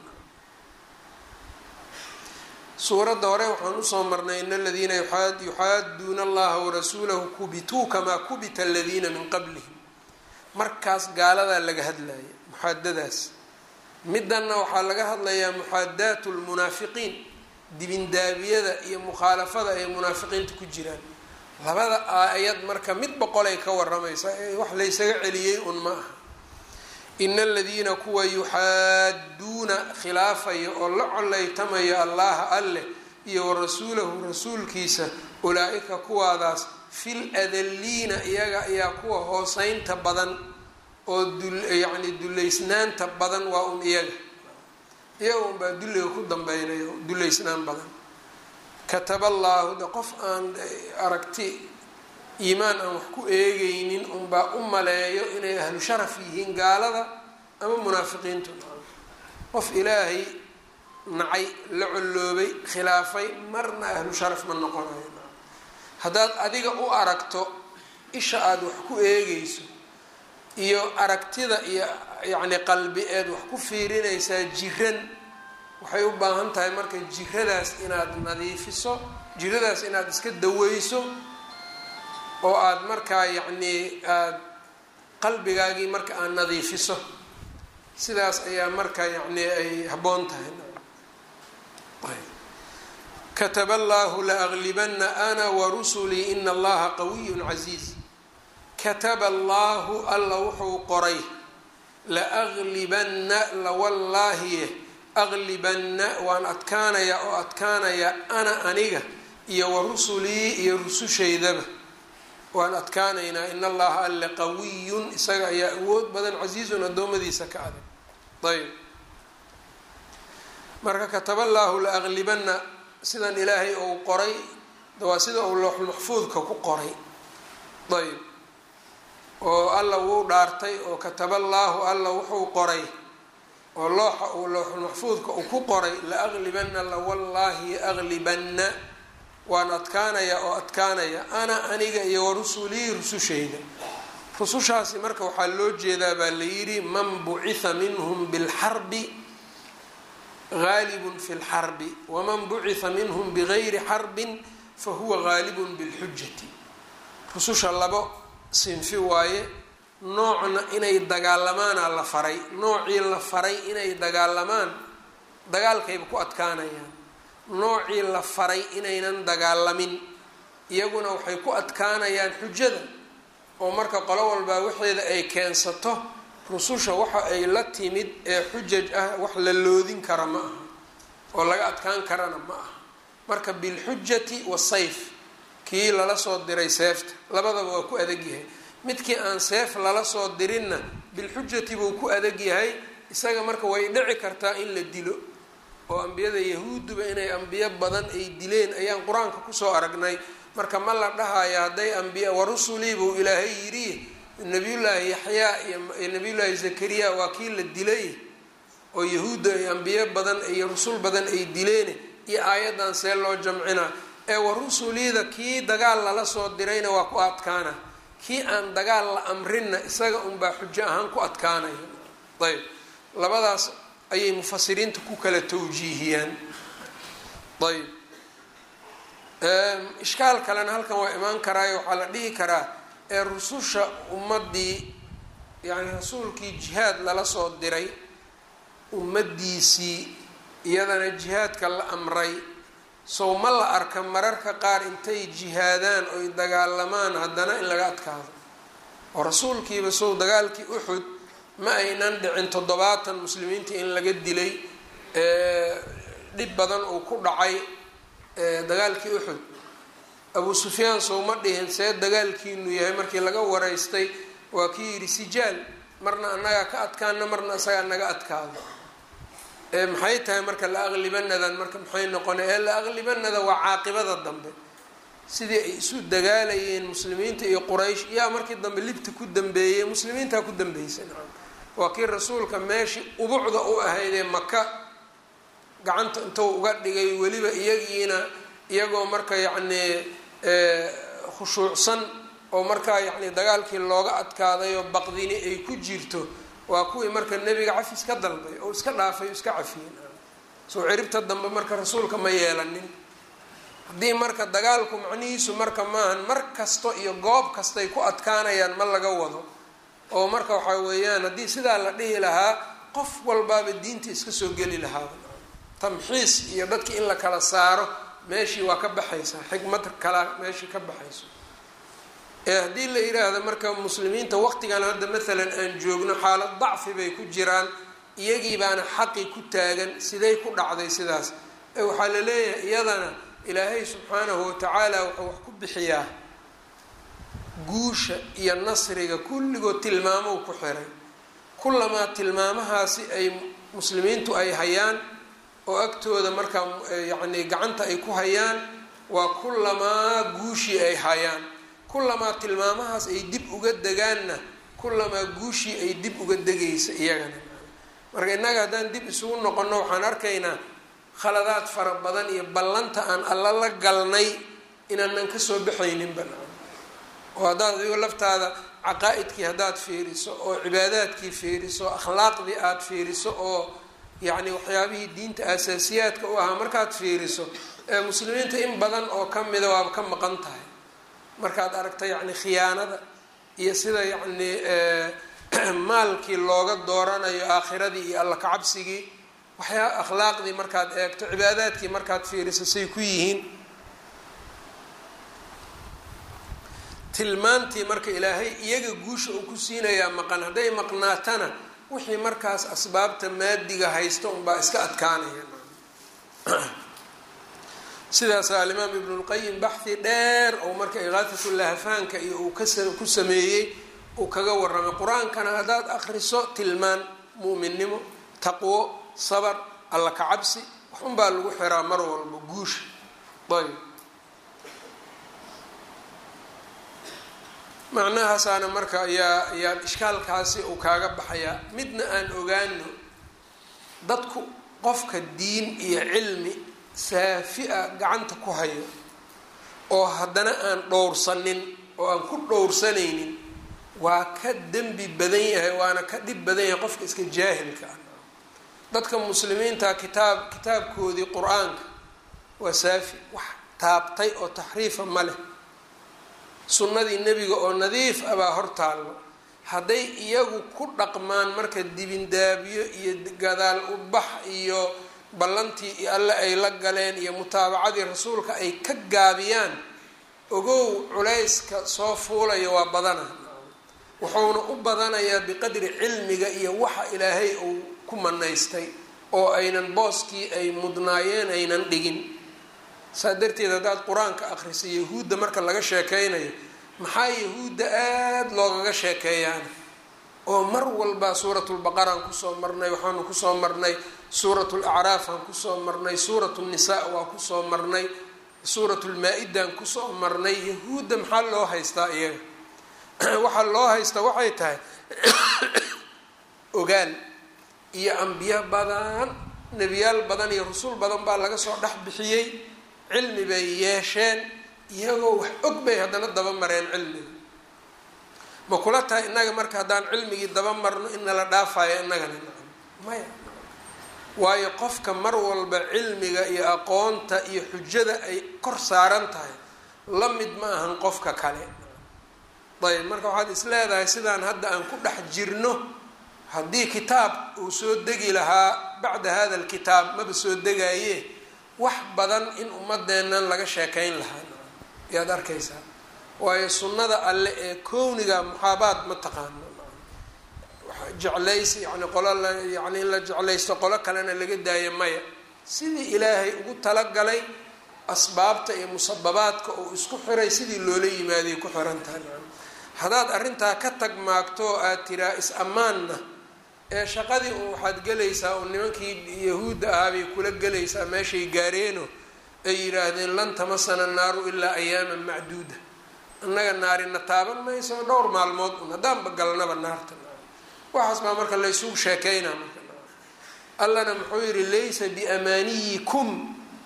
suuradda hore waxaan usoo marnay in aladiina yuxaaduuna allaha warasuulahu kubituu kamaa kubita aladiina min qablihim. markaas gaaladaa laga hadlaya muxaadadaas. midanna waxaa laga hadlayaa muxaadaatu lmunaafiqiin, dibindaabiyada iyo mukhaalafada ay munaafiqiinta ku jiraan. labada aayad marka mid boqolay ka waramaysa, wax laysaga celiyey un ma aha. ina aladiina kuwa yuxaaduuna khilaafaya oo la coleytamaya allaha alleh iyo warasuulahu rasuulkiisa, ulaa-ika kuwaadaas fil adalliina iyaga ayaa kuwa hooseynta badan oo yacni dullaysnaanta badan waa un iyaga iyaga unbaa dulliga ku dambeynaya dullaysnaan badan. kataba allaahu de qof aan aragti iimaan aan wax ku eegeynin unbaa u maleeyo inay ahlu sharaf yihiin gaalada ama munaafiqiintu. qof ilaahay nacay, la colloobay, khilaafay marna ahlu sharaf ma noqonayo. haddaad adiga u aragto isha aada wax ku eegeyso iyo aragtida iyo yacni qalbi eed wax ku fiirinaysaa jiran, waxay u baahan tahay marka jiradaas inaad nadiifiso, jiradaas inaad iska daweyso oo aada markaa yacnii aada qalbigaagii marka aad nadiifiso. sidaas ayaa marka yacni ay habboon tahay. kataba allahu laaglibana ana warusulii ina allaha qawiyun casiiz. kataba allahu alla wuxuu qoray laaglibana lawallaahiye aglibanna waan adkaanaya oo adkaanaya ana aniga iyo warusulii iyo rusushaydaba waan adkaanaynaa. in allaha alle qawiyun isaga ayaa awood badan, casiizun addoommadiisa ka adag. ayb marka kataba allaahu laaglibana sidan ilaahay ou qoray waa sida uu looxulmaxfuudka ku qoray. ayb oo alla wuu dhaartay oo kataba allaahu alla wuxuu qoray oo looxa uu looxulmaxfuudka uu ku qoray laaglibana lawallaahi aglibanna waan adkaanaya oo adkaanaya ana aniga iyo warusulii rusushayda. rusushaasi marka waxaa loo jeedaa baa la yidhi man bucitha minhum bilxarbi gaalibun fi lxarbi waman bucitha minhum bigayri xarbin fahuwa gaalibun bilxujati. rususha labo sinfi waaye. noocna inay dagaalamaana la faray, noocii la faray inay dagaalamaan dagaalkayba ku adkaanayaan. noocii la faray inaynan dagaalamin iyaguna waxay ku adkaanayaan xujada. oo marka qolo walbaa waxeeda ay keensato, rususha waxa ay la timid ee xujaj ah wax la loodin kara ma aha oo laga adkaan karana ma aha. marka bilxujati wasayf, kii lala soo diray seefta, labadaba waa ku adag yahay. midkii aan seef lala soo dirinna bilxujati buu ku adag yahay. isaga marka way dhici kartaa in la dilo, oo ambiyada yahuuduba inay ambiyo badan ay dileen ayaan qur-aanka kusoo aragnay. marka ma la dhahayo hadday ambiya warusulii buu ilaahay yidhi nabiyullaahi yaxyaa iyo nabiyullaahi zakariya waa kii la dilay oo yahuudda ay ambiyo badan iyo rusul badan ay dileen, iyo aayaddan see loo jamcina. ee warusuliida kii dagaal lala soo dirayna waa ku adkaana, kii aan dagaal la amrinna isaga unbaa xujo ahaan ku adkaanaya. ayb labadaas ayay mufasiriinta ku kala tawjiihiyaan. ayb ishkaal kalena halkan waa imaan karaayo waxaa la dhihi karaa ee rususha ummadii yani rasuulkii jihaad lala soo diray ummadiisii iyadana jihaadka la amray, sow ma la arka mararka qaar intay jihaadaan oy dagaalamaan haddana in laga adkaado. oo rasuulkiiba sow dagaalkii uxud ma aynan dhicin toddobaatan muslimiinta in laga dilay, dhib badan uu ku dhacay dagaalkii uxud. abu sufyaan sow ma dhihin see dagaalkiinu yahay markii laga waraystay, waa kii yidhi sijaal, marna annagaa ka adkaana marna isagaa naga adkaado. maxay tahay marka la aqlibanadan marka maxay noqona ee la aqlibanada waa caaqibada dambe. sidii ay isu dagaalayeen muslimiinta iyo quraysh yaa markii dambe libta ku dambeeyey, muslimiintaa ku dambeysay. waa kii rasuulka meeshii ubucda u ahaydee maka gacanta intuu uga dhigay, weliba iyagiina iyagoo marka yacni khushuucsan oo markaa yacni dagaalkii looga adkaaday oo baqdini ay ku jirto waa kuwii marka nebiga cafis ka dalbay oo iska dhaafay o iska cafiyeen soo ciribta dambe marka rasuulka ma yeelanin. haddii marka dagaalku macnihiisu marka maahan mar kasto iyo goob kastay ku adkaanayaan ma laga wado oo marka waxaa weeyaan haddii sidaa la dhihi lahaa qof walbaaba diinta iska soo geli lahaa. tamxiis iyo dadki in la kala saaro meeshii waa ka baxaysaa, xikmad kala meeshii ka baxayso. ee haddii la yiraahdo marka muslimiinta waqtigan hadda maalan aan joogno xaalad dacfi bay ku jiraan, iyagii baana xaqi ku taagan, siday ku dhacday sidaas? ee waxaa la leeyahay iyadana ilaahay subxaanahu watacaala wuxuu wax ku bixiyaa guusha iyo nasriga kulligood tilmaamo ku xiray. kullamaa tilmaamahaasi ay muslimiintu ay hayaan oo agtooda markaa yacni gacanta ay ku hayaan, waa kullamaa guushii ay hayaan. kullamaa tilmaamahaas ay dib uga degaanna kullamaa guushii ay dib uga degaysa iyagana. marka innaga haddaan dib isugu noqonno waxaan arkaynaa khaladaad fara badan iyo ballanta aan alla la galnay inaanan kasoo baxaynin banaan. oo haddaad adigo laftaada caqaa-idkii haddaad fiiriso oo cibaadaadkii fiiriso, akhlaaqdii aada fiiriso oo yacni waxyaabihii diinta asaasiyaadka u ahaa markaad fiiriso, ee muslimiinta in badan oo ka mida waaba ka maqan tahay. markaad aragta yacni khiyaanada iyo sida yacni maalkii looga dooranayo aakhiradii iyo alla kacabsigii, waxyaa akhlaaqdii markaad eegto, cibaadaadkii markaad fiiriso say ku yihiin. tilmaantii marka ilaahay iyaga guusha uu ku siinayaa maqan. hadday maqnaatana wixii markaas asbaabta maadiga haysta unbaa iska adkaanaya. sidaas alimaam ibnu lqayim baxhi dheer oo marka iqaafatulahafaanka iyo uu ku sameeyey uu kaga waramay. qur-aankana haddaad akriso tilmaan mu'minnimo, taqwo, sabar, alla kacabsi, wax unbaa lagu xiraa mar walba guusha. ayb macnahaasaana marka ayaa ayaa ishkaalkaasi uu kaaga baxayaa. midna aan ogaano, dadku qofka diin iyo cilmi saafi-a gacanta ku hayo oo haddana aan dhowrsanin oo aan ku dhowrsanaynin waa ka dembi badan yahay, waana ka dhib badan yahay qofka iska jaahilka ah. dadka muslimiinta kitaab kitaabkoodii qur-aanka waa saafi, wax taabtay oo taxriifa ma leh. sunnadii nebiga oo nadiif abaa hor taallo. hadday iyagu ku dhaqmaan marka dibindaabiyo iyo gadaal ubax iyo ballantii iyo alle ay la galeen iyo mutaabacadii rasuulka ay ka gaabiyaan, ogow culayska soo fuulaya waa badana. wuxuuna u badanayaa biqadri cilmiga iyo waxa ilaahay uu ku manaystay oo aynan booskii ay mudnaayeen aynan dhigin. saa darteed haddaad qur-aanka akrisa yahuudda marka laga sheekeynayo, maxaa yahuudda aada loogaga sheekeeyaan oo mar walba suuratulbaqaraan kusoo marnay, waxaanu kusoo marnay suuratulacraafaan kusoo marnay, suuratulnisaa waa kusoo marnay, suuratulmaa-idaan kusoo marnay. yahuudda maxaa loo haystaa iyaga? waxaa loo haystaa waxay tahay ogaal iyo ambiyo badan, nebiyaal badan iyo rasuul badan baa laga soo dhex bixiyey. cilmi bay yeesheen, iyagoo wax og bay haddana daba mareen cilmiga. ma kula tahay innaga marka haddaan cilmigii daba marno in nala dhaafayo innagana? maya. waayo qofka mar walba cilmiga iyo aqoonta iyo xujada ay kor saaran tahay la mid ma ahan qofka kale. ayb marka waxaad is leedahay sidaan hadda aan ku dhex jirno, haddii kitaab uu soo degi lahaa bacda hada alkitaab maba soo degaaye, wax badan in ummadeennan laga sheekayn lahaa yaad arkaysaa. waayo sunnada alle ee kowniga muxaabaad ma taqaano, jeclays yani qolo la yani in la jeclaysto qolo kalena laga daayo maya. sidii ilaahay ugu talagalay asbaabta iyo musababaadka oo isku xiray sidii loola yimaaday ku xiran tahay. haddaad arrintaa ka tag maagto oo aad tiraa is-ammaanna, ee shaqadii un waxaad gelaysaa oo nimankii yahuudda ahaa bay kula gelaysaa meeshay gaareeno ay yidhaahdeen lan tamasana naaru ilaa ayaaman macduuda. annaga naarina taaban mayso dhowr maalmood un haddaanba galnaba naarta. waxaas baa marka laysugu sheekeynaa. marka allana muxuu yihi laysa biamaaniyikum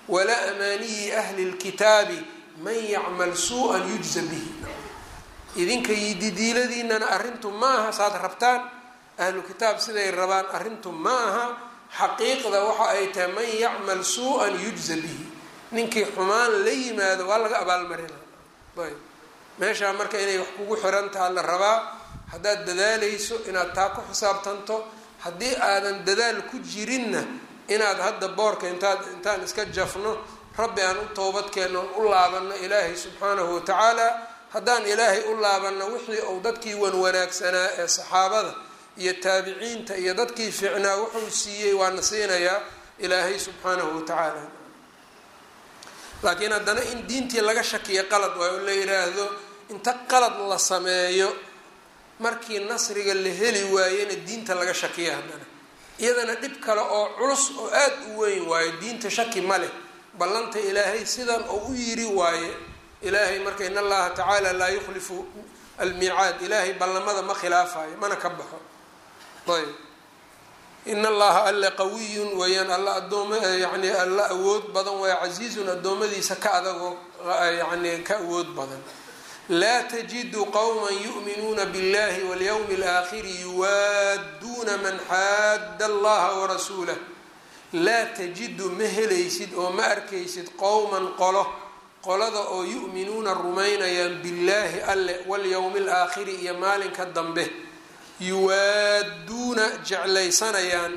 walaa amaaniyi ahli lkitaabi man yacmal suu-an yujza bihi. idinka yididiiladiinana arrintu ma aha saad rabtaan, ahlu kitaab siday rabaan arrintu ma aha. xaqiiqda waxa ay tahay man yacmal suu-an yujza bihi, ninkii xumaan la yimaado waa laga abaalmarina. ayb meeshaa marka inay wax kugu xirantaha la rabaa. haddaad dadaalayso inaad taa ku xisaabtanto, haddii aadan dadaal ku jirinna inaad hadda boorka intaad intaan iska jafno rabbi aan u toobadkeenno u laabano ilaahay subxaanahu watacaala. haddaan ilaahay u laabanno wixii uu dadkii wan wanaagsanaa ee saxaabada iyo taabiciinta iyo dadkii fiicnaa wuxuu siiyey waana siinayaa ilaahay subxaanahu watacaala. laakiin haddana in diintii laga shakiyo qalad waayo la yidhaahdo inta qalad la sameeyo markii nasriga la heli waayena diinta laga shakiya, haddana iyadana dhib kale oo culus oo aada u weyn waayo. diinta shaki ma leh, ballanta ilaahay sidan oo u yiri waaye. ilaahay marka in allaha tacaala laa yukhlifu almiicaad, ilaahay ballamada ma khilaafayo mana ka baxo. ayb in allaha alla qawiyun weyaan, alla adooma yani alla awood badan waaya, casiizun addoommadiisa ka adagoo yani ka awood badan. laa tajidu qowma yu'minuuna biاllahi walyawmi اlaakhiri yuwaaduuna man xaadda allaha warasuulah. laa tajidu ma helaysid oo ma arkaysid qowman qolo, qolada oo yu'minuuna rumaynayaan billaahi alle walyawmi alaakhiri iyo maalinka dambe, yuwaaduuna jeclaysanayaan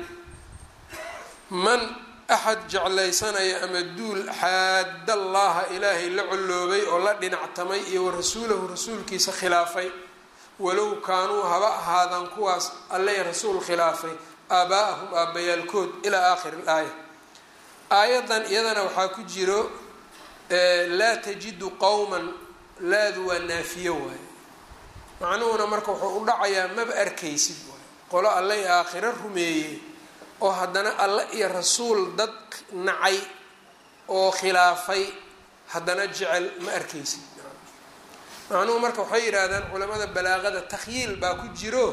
man axad jeclaysanaya ama duul xaadda allaha ilaahay la colloobay oo la dhinactamay iyo warasuulahu rasuulkiisa khilaafay, walow kaanuu haba ahaadaan kuwaas alle rasuul khilaafay aabaa'ahum aabbayaalkood ilaa aakhiri ilaaya. aayadan iyadana waxaa ku jiro laa tajidu qowman, laadu waa naafiyo waaye, macnuhuna marka wuxuu u dhacayaa maba arkaysid waay. qolo alle i aakhiro rumeeyey oo haddana alle iyo rasuul dad nacay oo khilaafay haddana jecel ma arkaysid. macnuhu marka waxay yidhaahdaan culamada balaaqada takhyiil baa ku jiro,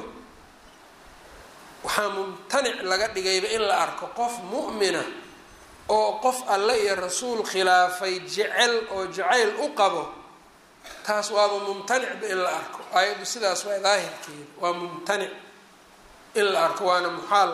waxaa mumtanic laga dhigayba in la arko qof mu'mina oo qof alle iyo rasuul khilaafay jecel oo jacayl u qabo, taas waaba mumtanicba in la arko. aayaddu sidaas waa daahirkeeda, waa mumtanic in la arko, waana muxaal,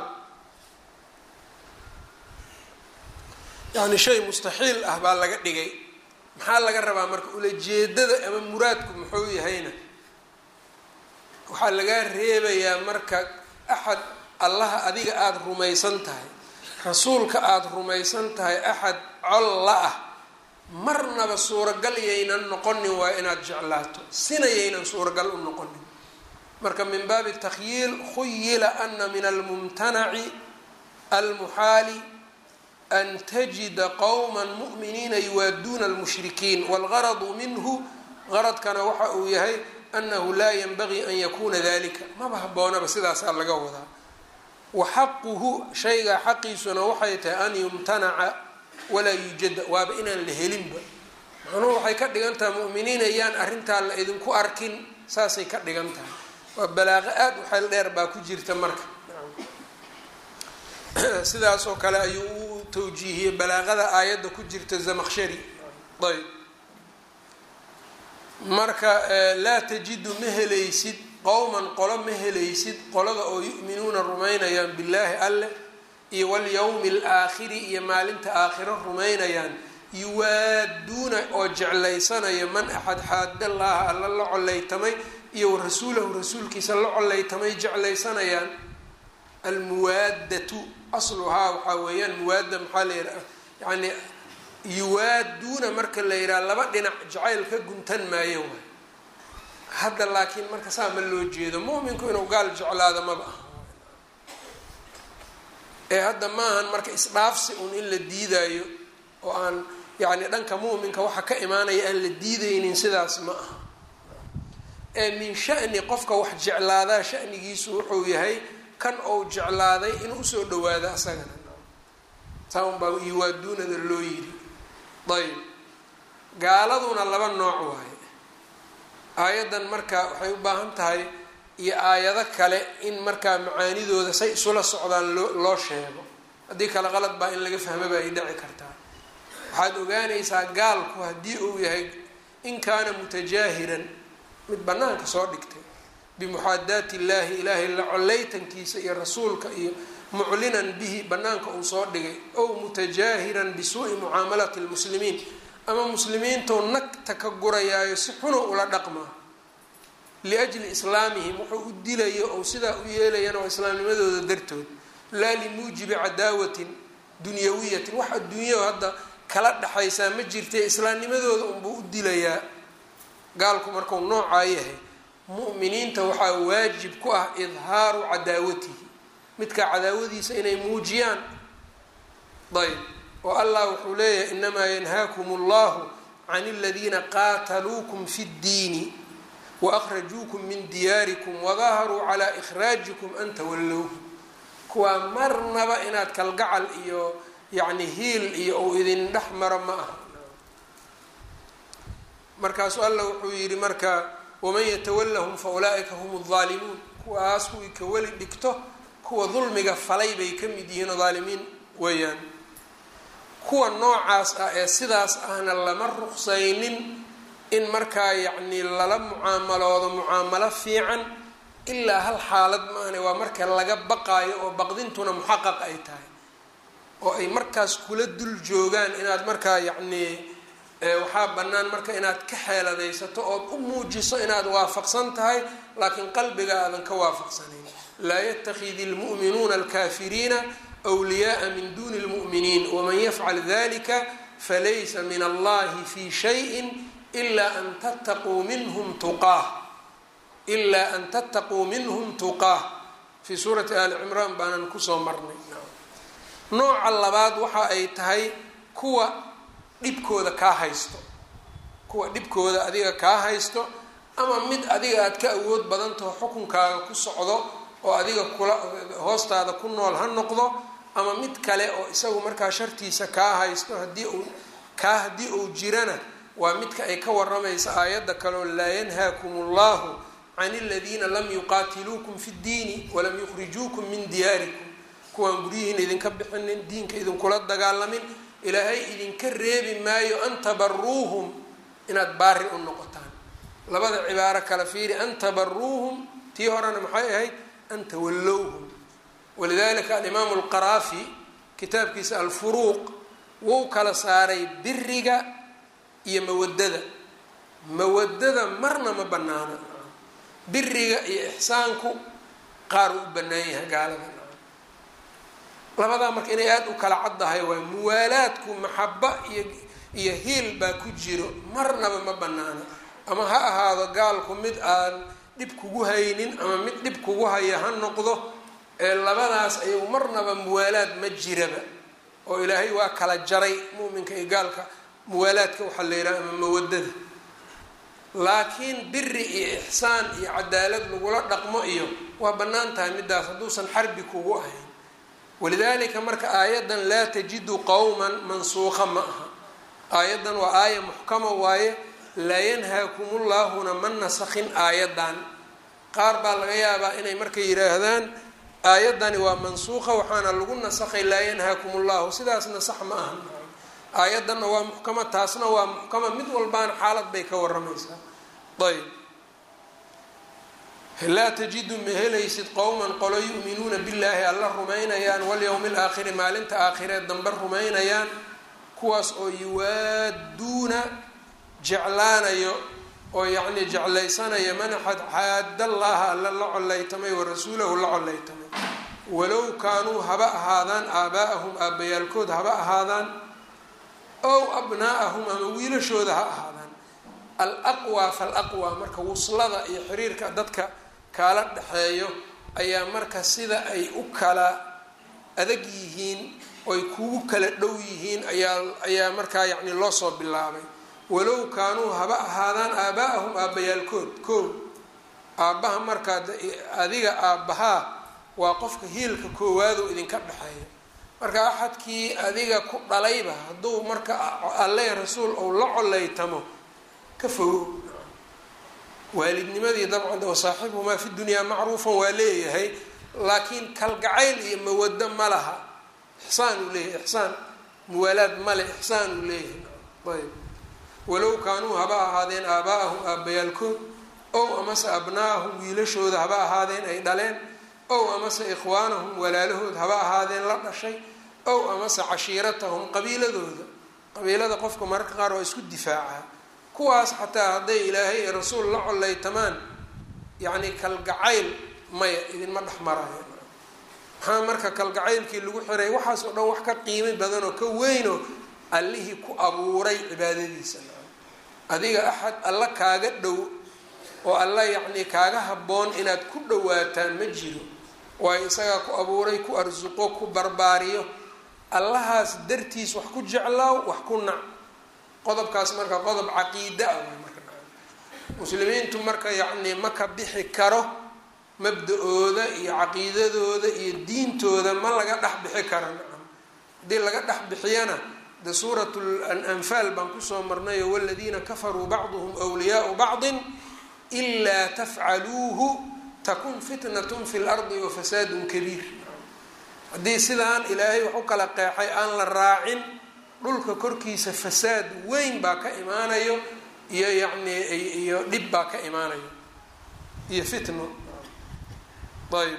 yani shay mustaxiil ah baa laga dhigay. maxaa laga rabaa marka ulajeedada ama muraadku muxuu yahayna waxaa lagaa reebayaa marka axad allaha adiga aada rumaysan tahay, rasuulka aada rumaysan tahay, axad col la ah marnaba suuragal yaynan noqonin waa inaad jeclaato, sina yaynan suuragal u noqonin. marka min baabi takhyiil khuyila ana min almumtanaci almuxaali an tajida qowma mu'miniina yuwaaduuna almushrikiin, waalgaradu minhu garadkana waxa uu yahay annahu laa yanbagii an yakuuna dalika, maba haboonaba sidaasaa laga wadaa. waxaquhu shaygaa xaqiisuna waxay tahay an yumtanaca walaa yujada, waaba inaan la helinba. macnuhu waxay ka dhigan tahay mu'miniin ayaan arrintaa la idinku arkin, saasay ka dhigan tahay. waa balaaqo aada u xeel dheer baa ku jirta marka. sidaasoo kale ayuu u tawjiihiyey balaaqada aayadda ku jirta zamaqshari. ayb marka laa tajidu ma helaysid qowman qolo ma helaysid, qolada oo yu'minuuna rumaynayaan billaahi alle iyo walyawmi alaakhiri iyo maalinta aakhiro rumaynayaan, yuwaaduuna oo jeclaysanaya man axad xaadda allaha alla la collaytamay iyo warasuulahu rasuulkiisa la collaytamay jeclaysanayaan. almuwaadatu asluhaa waxaa weeyaan muwaada maxaa la yidhaha yani yuwaaduuna marka la yidhaha laba dhinac jacayl ka guntan maayo waay. hadda laakiin marka saa ma loo jeedo mu'minku inuu gaal jeclaado maba aha, ee hadda maahan marka isdhaafsi un in la diidaayo oo aan yani dhanka mu'minka waxa ka imaanaya aan la diidaynin, sidaas ma aha. ee min sha'ni qofka wax jeclaadaa sha'nigiisu wuxuu yahay kan ou jeclaaday inuu usoo dhawaado asagana, saa un baa yuwaaduunada loo yiri. ayb gaaladuna laba nooc waaye. aayaddan marka waxay u baahan tahay iyo aayado kale in markaa macaanidooda say isula socdaan loo loo sheego, haddii kale qalad baa in laga fahma ba ay dhici kartaa. waxaad ogaanaysaa gaalku haddii uu yahay in kaana mutajaahiran mid banaanka soo dhigtay bimuxaadaati illaahi ilaahay la collaytankiisa iyo rasuulka iyo muclinan bihi banaanka uu soo dhigay ow mutajaahiran bisuu'i mucaamalati lmuslimiin ama muslimiintou nagta ka gurayaayo si xuno ula dhaqmaa liajli islaamihim wuxuu u dilayo ou sidaa u yeelayana waa islaamnimadooda dartood laa limuujibi cadaawatin dunyawiyatin wax adduunyao hadda kala dhexaysaa ma jirtay islaamnimadooda unbuu u dilayaa gaalku markuu noocaa yahay mu'miniinta waxaa waajib ku ah idhaaru cadaawatihi midkaa cadaawadiisa inay muujiyaan ayb oo allah wuxuu leeyahay inamaa yanhaakum allahu can aladiina qaataluukum fi ddiini waأkhrajuukum min diyaarikum wadaharuu calaa ikhraajikum an tawallowhu kuwaa marnaba inaad kalgacal iyo yacni hiil iyo ou idin dhex maro ma aha markaasuu alla wuxuu yidhi marka waman yatawallahum fa ulaa'ika hum الظaalimuun kuwaas kuwii ka weli dhigto kuwa dulmiga falay bay ka mid yihiin oo dhaalimiin weeyaan kuwa noocaas ah ee sidaas ahna lama ruqsaynin in markaa yacni lala mucaamaloodo mucaamalo fiican ilaa hal xaalad maahane waa marka laga baqaayo oo baqdintuna muxaqaq ay tahay oo ay markaas kula dul joogaan inaad markaa yacni waxaa bannaan marka inaad ka xeeladaysato ood u muujiso inaad waafaqsan tahay laakiin qalbiga aadan ka waafaqsanayn laa yatakidi lmu'minuuna alkaafiriina wliyaaa min duni lmu'miniin waman yafcal dalika falaysa min allahi fi shayin ilaa an tattaquu minhum tuqaah ilaa an tattaquu minhum tuqaah fii suurati ali cimraan baanan kusoo marnay nooca labaad waxa ay tahay kuwa dhibkooda kaa haysto kuwa dhibkooda adiga kaa haysto ama mid adiga aad ka awood badantaho xukunkaaga ku socdo oo adiga kula hoostaada ku nool ha noqdo ama mid kale oo isagu markaa shartiisa kaa haysto hadii uu kaa haddii uu jirana waa midka ay ka waramaysa aayadda kaleo laa yanhaakum allahu can aladiina lam yuqaatiluukum fi ddiini walam yukhrijuukum min diyaarikum kuwaan guryihiin idinka bixinin diinka idinkula dagaalamin ilaahay idinka reebi maayo an tabaruuhum inaad baari u noqotaan labada cibaaro kala fiiri an tabaruuhum tii horena maxay ahayd an tawallowhum walidalika alimaamu alqaraafi kitaabkiisa alfuruuq wuu kala saaray biriga iyo mawadada mawadada marna ma banaana biriga iyo ixsaanku qaar u banaan yahay gaalada labadaa marka inay aada u kala caddahay waay muwaalaadku maxaba iyo iyo hiil baa ku jiro marnaba ma banaana ama ha ahaado gaalku mid aan dhib kugu haynin ama mid dhib kugu haya ha noqdo ee labadaas ayagu marnaba muwaalaad ma jiraba oo ilaahay waa kala jaray mu'minka iyo gaalka muwaalaadka waxaa la yidhaha ama mawadada laakiin biri iyo ixsaan iyo cadaalad lagula dhaqmo iyo waa bannaan tahay midaas hadduusan xarbi kugu ahayn walidalika marka aayadan laa tajidu qowman mansuuqa ma aha aayaddan waa aaya muxkama waaye laa yanhaakum ullaahuna ma nasakhin aayadan qaar baa laga yaabaa inay marka yidhaahdaan aayaddani waa mansuuqa waxaana lagu nasakhay laa yanhaakum ullahu sidaasna sax ma aha aayaddanna waa muxkama taasna waa muxkama mid walbaana xaalad bay ka waramaysaa ayb laa tajidu ma helaysid qowman qolo yu'minuuna billaahi alla rumaynayaan walyowmi alaakhiri maalinta aakhireed dambe rumaynayaan kuwaas oo yuwaaduuna jeclaanayo oo yacni jeclaysanaya man axad xaada allaha alla la collaytamay wa rasuulahu la collaytamay walow kaanuu haba ahaadaan aabaa'ahum aabbayaalkood haba ahaadaan ow abnaa'ahum ama wiilashooda ha ahaadaan alaqwaa falaqwaa marka wuslada iyo xiriirka dadka kaala dhexeeyo ayaa marka sida ay u kala adag yihiin oy kugu kala dhow yihiin ayaa ayaa markaa yacni loo soo bilaabay walow kaanuu haba ahaadaan aabaa'ahum aabbayaalkood koo aabbaha markaa adiga aabbahaa waa qofka hiilka koowaado idinka dhexeeya marka axadkii adiga ku dhalayba hadduu marka alle rasuul ou la collaytamo ka fogow waalidnimadii dabcan wa saaxibuhumaa fi dunyaa macruufan waa leeyahay laakiin kalgacayl iyo mawaddo ma laha ixsaan uu leeyahay ixsaan muwaalaad male ixsaan uu leeyahay. ayb walow kaanuu haba ahaadeen aabaa'ahum aabbayaalkood ow amase abnaa'ahum wiilashooda haba ahaadeen ay dhaleen ow amase ikhwaanahum walaalahood haba ahaadeen la dhashay ow amase cashiiratahum qabiiladooda. qabiilada qofka mararka qaar waa isku difaacaa, kuwaas xataa hadday ilaahay iyo rasuul la collaytamaan yacni kalgacayl maya idinma dhex maraayo. maxaa marka kalgacaylkii lagu xiray waxaas oo dhan wax ka qiimi badan oo ka weynoo allihii ku abuuray cibaadadiisa. adiga axad alla kaaga dhow oo alla yacnii kaaga habboon inaad ku dhowaataan ma jiro, waayo isagaa ku abuuray, ku arsuqo, ku barbaariyo. allahaas dartiis wax ku jeclaaw, wax ku nac. qodobkaas marka qodob caqiida ah marka muslimiintu marka yacnii ma ka bixi karo mabda-ooda iyo caqiidadooda iyo diintooda ma laga dhex bixi karo. haddii laga dhex bixiyana de suurat anfaal baan kusoo marnayo waladiina kafaruu bacduhum wliyaau bacdin ilaa tafcaluuhu takun fitnatun fi lardi wa fasaadun kabiir. haddii sidaan ilaahay wax u kala qeexay aan la raacin, dhulka korkiisa fasaad weyn baa ka imaanayo iyo yacnii iyo dhib baa ka imaanayo iyo fitno. ayb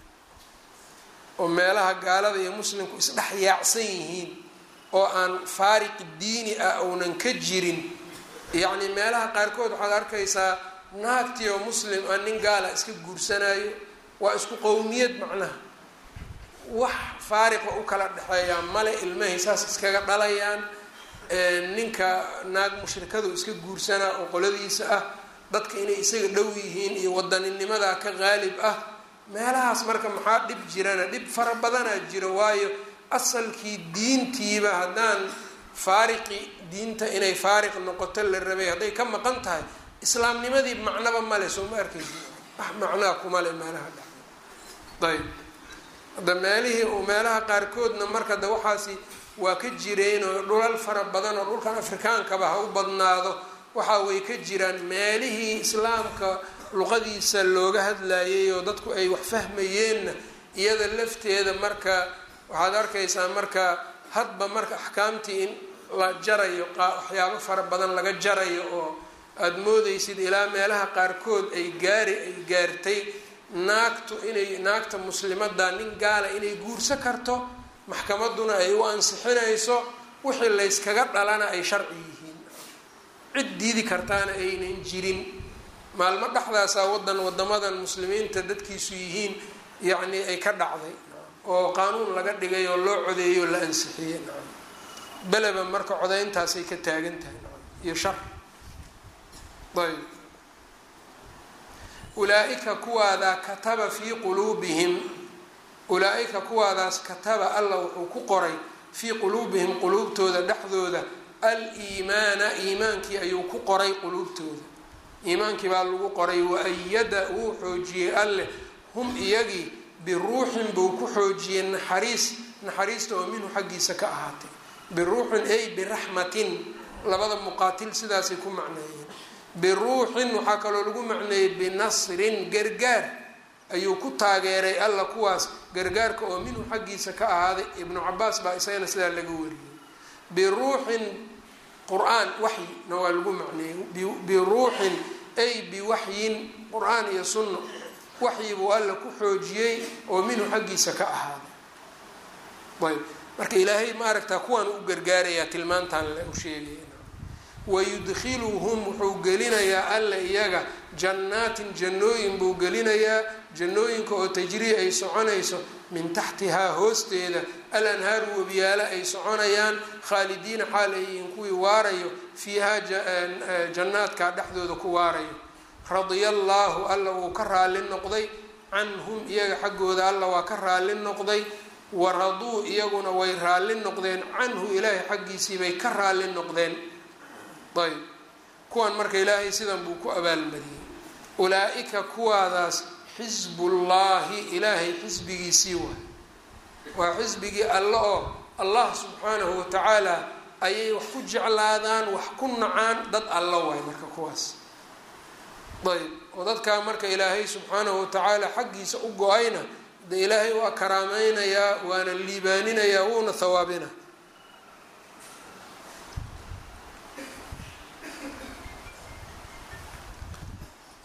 oo meelaha gaalada iyo muslimku isdhex yaacsan yihiin oo aan faariq diini ah ounan ka jirin. yacni meelaha qaarkood waxaad arkaysaa naagtii oo muslim ah nin gaala iska guursanayo, waa isku qowmiyad macnaha, wax faariqa u kala dhexeeyaa male, ilmahay saas iskaga dhalayaan. ninka naag mushrikadu iska guursanaa oo qoladiisa ah, dadka inay isaga dhow yihiin iyo wadaninimada ka qaalib ah. meelahaas marka maxaa dhib jirana dhib fara badanaa jiro, waayo asalkii diintiiba haddaan faariqi diinta inay faariq noqoto la rabay hadday ka maqan tahay, islaamnimadii macnaba male. soo ma arkaysi wax macnaa kuma le meelaha dhex. ayb hadda meelihii uu meelaha qaarkoodna marka de waxaasi waa ka jireen oo dhulal fara badan oo dhulkan afrikaankaba ha u badnaado waxa way ka jiraan meelihii islaamka luqadiisa looga hadlayay oo dadku ay wax fahmayeenna iyada lafteeda marka waxaad arkaysaa marka hadba marka axkaamtii in la jarayo waxyaabo fara badan laga jarayo oo aada moodaysid ilaa meelaha qaarkood ay gaari ay gaartay naagtu inay naagta muslimada nin gaala inay guursan karto, maxkamaduna ay u ansixinayso, wixii layskaga dhalana ay sharci yihiin, cid diidi kartaana aynan jirin. maalmo dhexdaasaa wadan wadamadan muslimiinta dadkiisu yihiin yacnii ay ka dhacday oo qaanuun laga dhigay oo loo codeeyo la ansixiyey. beleba marka codeyntaasay ka taagan tahay iyo shar. ayb ulaa-ika kuwaadaa kataba fii quluubihim ulaa-ika kuwaadaas kataba alla wuxuu ku qoray fii quluubihim quluubtooda dhexdooda al-iimaana iimaankii ayuu ku qoray quluubtooda. iimaankii baa lagu qoray wa-ayada wuu xoojiyey alleh hum iyagii biruuxin buu ku xoojiyey naxariis naxariista oo minhu xaggiisa ka ahaatay. biruuxin ay biraxmatin, labada muqaatil sidaasay ku macneeyeen. biruuxin waxaa kaloo lagu macneeyey binasrin, gargaar ayuu ku taageeray alla kuwaas, gargaarka oo minhu xaggiisa ka ahaaday. ibnu cabaas baa isagana sidaa laga wariyey. biruuxin qur-aan waxyina waa lagu macneeyey. biruuxin ay biwaxyin, qur-aan iyo sunno waxyi buu alla ku xoojiyey oo minhu xaggiisa ka ahaaday. ayb marka ilaahay ma aragtaa kuwaan u gargaarayaa tilmaantan le u sheegaya. wayudkhiluhum wuxuu gelinayaa alla iyaga jannaatin jannooyin buu gelinayaa, jannooyinka oo tajrii ay soconayso min taxtihaa hoosteeda alanhaaru wabiyaalo ay soconayaan, khaalidiina xaal ay yihiin kuwii waarayo fiihaa jannaadkaa dhexdooda ku waarayo. radia allaahu alla wuu ka raali noqday canhum iyaga xaggooda alla waa ka raali noqday, waraduu iyaguna way raali noqdeen canhu ilaahay xaggiisii bay ka raali noqdeen. ayb kuwan marka ilaahay sidan buu ku abaalmariyey. ulaa-ika kuwaadaas xisbullaahi ilaahay xisbigiisii waay, waa xisbigii alle oo allah subxaanahu watacaala ayay wax ku jeclaadaan wax ku nacaan dad alla waay marka kuwaas. ayb oo dadkaa marka ilaahay subxaanahu watacaala xaggiisa u go-ayna de ilaahay waa karaameynayaa waana liibaaninayaa wuuna hawaabina.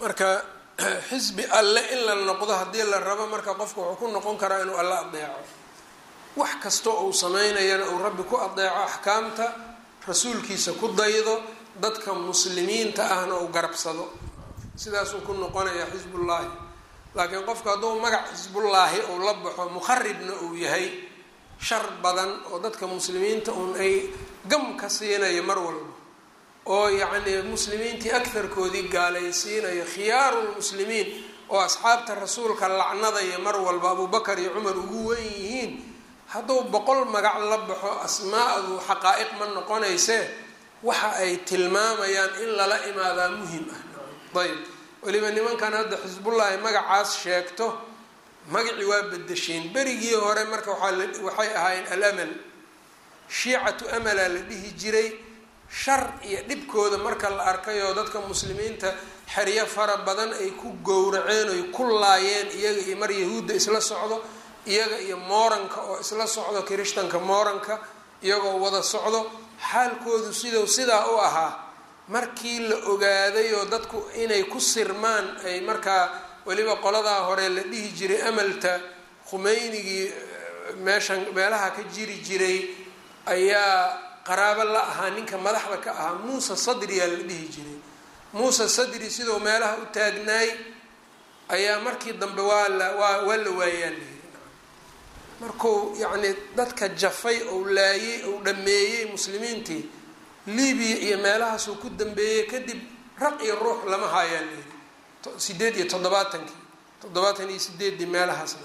marka xisbi alle in la noqdo haddii la rabo marka qofku wuxuu ku noqon karaa inuu alle adeeco wax kasta uu sameynayana uu rabbi ku adeeco axkaamta rasuulkiisa ku daydo dadka muslimiinta ahna uu garabsado sidaasuu ku noqonaya xisbullaahi laakiin qofku hadduu magac xisbullaahi uu la baxo mukharibna uu yahay shar badan oo dadka muslimiinta uun ay gam ka siinayo mar walba oo yacni muslimiintii akarkoodii gaalaysiinayo khiyaarulmuslimiin oo asxaabta rasuulka lacnadaya mar walba abubakar iyo cumar ugu wen yihiin hadduu boqol magac la baxo asmaa'du xaqaa'iq ma noqonaysee waxa ay tilmaamayaan in lala imaadaa muhim ah ayb weliba nimankan hadda xisbullaahi magacaas sheegto magacii waa bedesheen berigii hore marka waxay ahaayeen alamal shiicatu amalaa la dhihi jiray shar iyo dhibkooda marka la arkayoo dadka muslimiinta xeryo fara badan ay ku gowraceen oy ku laayeen iyaga iyo mar yahuudda isla socdo iyaga iyo mooranka oo isla socdo kirishtanka mooranka iyagoo wada socdo xaalkoodu sidau sidaa u ahaa markii la ogaaday oo dadku inay ku sirmaan ay markaa weliba qoladaa hore la dhihi jiray amalta khumeynigii meeshan meelaha ka jiri jiray ayaa qaraabo la ahaa ninka madaxda ka ahaa muuse sadriyaa la dhihi jiray muuse sadri sidoo meelaha u taagnaay ayaa markii dambe waa la waa waa la waayaan markuu yacni dadka jafay ou laayey ou dhameeyey muslimiintii libiya iyo meelahaasuu ku dambeeyey kadib raq iyo ruux lama haayaan leeyi sideed iyo toddobaatankii toddobaatan iyo sideeddii meelahaasna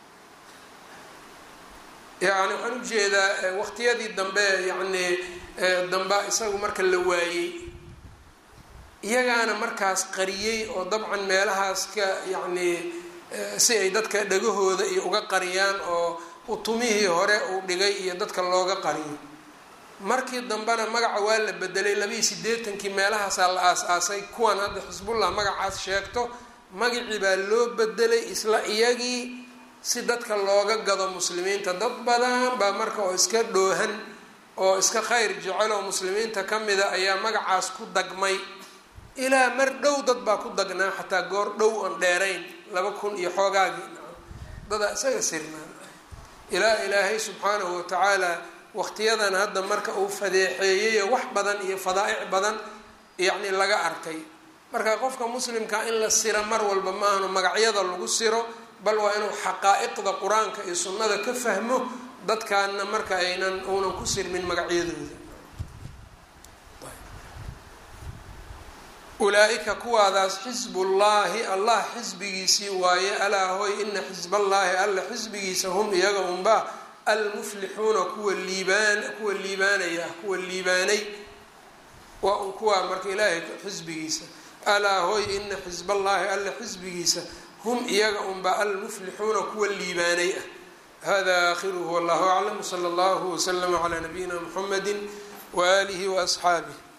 yani waxaan ujeedaa waqtiyadii dambe yacni damba isagu marka la waayey iyagaana markaas qariyey oo dabcan meelahaas ka yacni si ay dadka dhagahooda iyo uga qariyaan oo utumihii hore uu dhigay iyo dadka looga qariyo markii dambena magaca waa la bedelay labiiyo siddeetankii meelahaasaa la aas-aasay kuwan hadda xisbullah magacaas sheegto magacii baa loo bedelay isla iyagii si dadka looga gado muslimiinta dad badan baa marka oo iska dhoohan oo iska khayr jecel oo muslimiinta ka mida ayaa magacaas ku dagmay ilaa mar dhow dad baa ku dagnaa xataa goor dhow oon dheerayn laba kun iyo xoogaagii dadaa isaga sirnaan ilaa ilaahay subxaanahu watacaala waqtiyadan hadda marka uu fadeexeeyeyo wax badan iyo fadaa'ic badan yacni laga arkay marka qofka muslimka in la siro mar walba maahno magacyada lagu siro bal waa inuu xaqaa'iqda qur-aanka iyo sunnada ka fahmo dadkaana marka aynan uunan ku sirmin magacyadooda ulaa-ika kuwaadaas xisbullaahi allah xisbigiisii waaye alaa hoy ina xisballaahi alla xisbigiisa hum iyaga unba almuflixuuna kuwa liibaan kuwa liibaanaya kuwa liibaanay waa un kuwaa marka ilaahay xisbigiisa alaa hoy ina xisballaahi alla xisbigiisa hum iyaga unba almuflixuuna kuwa liibaanay ah hada aakhiruhu wallahu aclam sala allahu waslama calaa nabiyina muxamedi waaalihi waasxaabih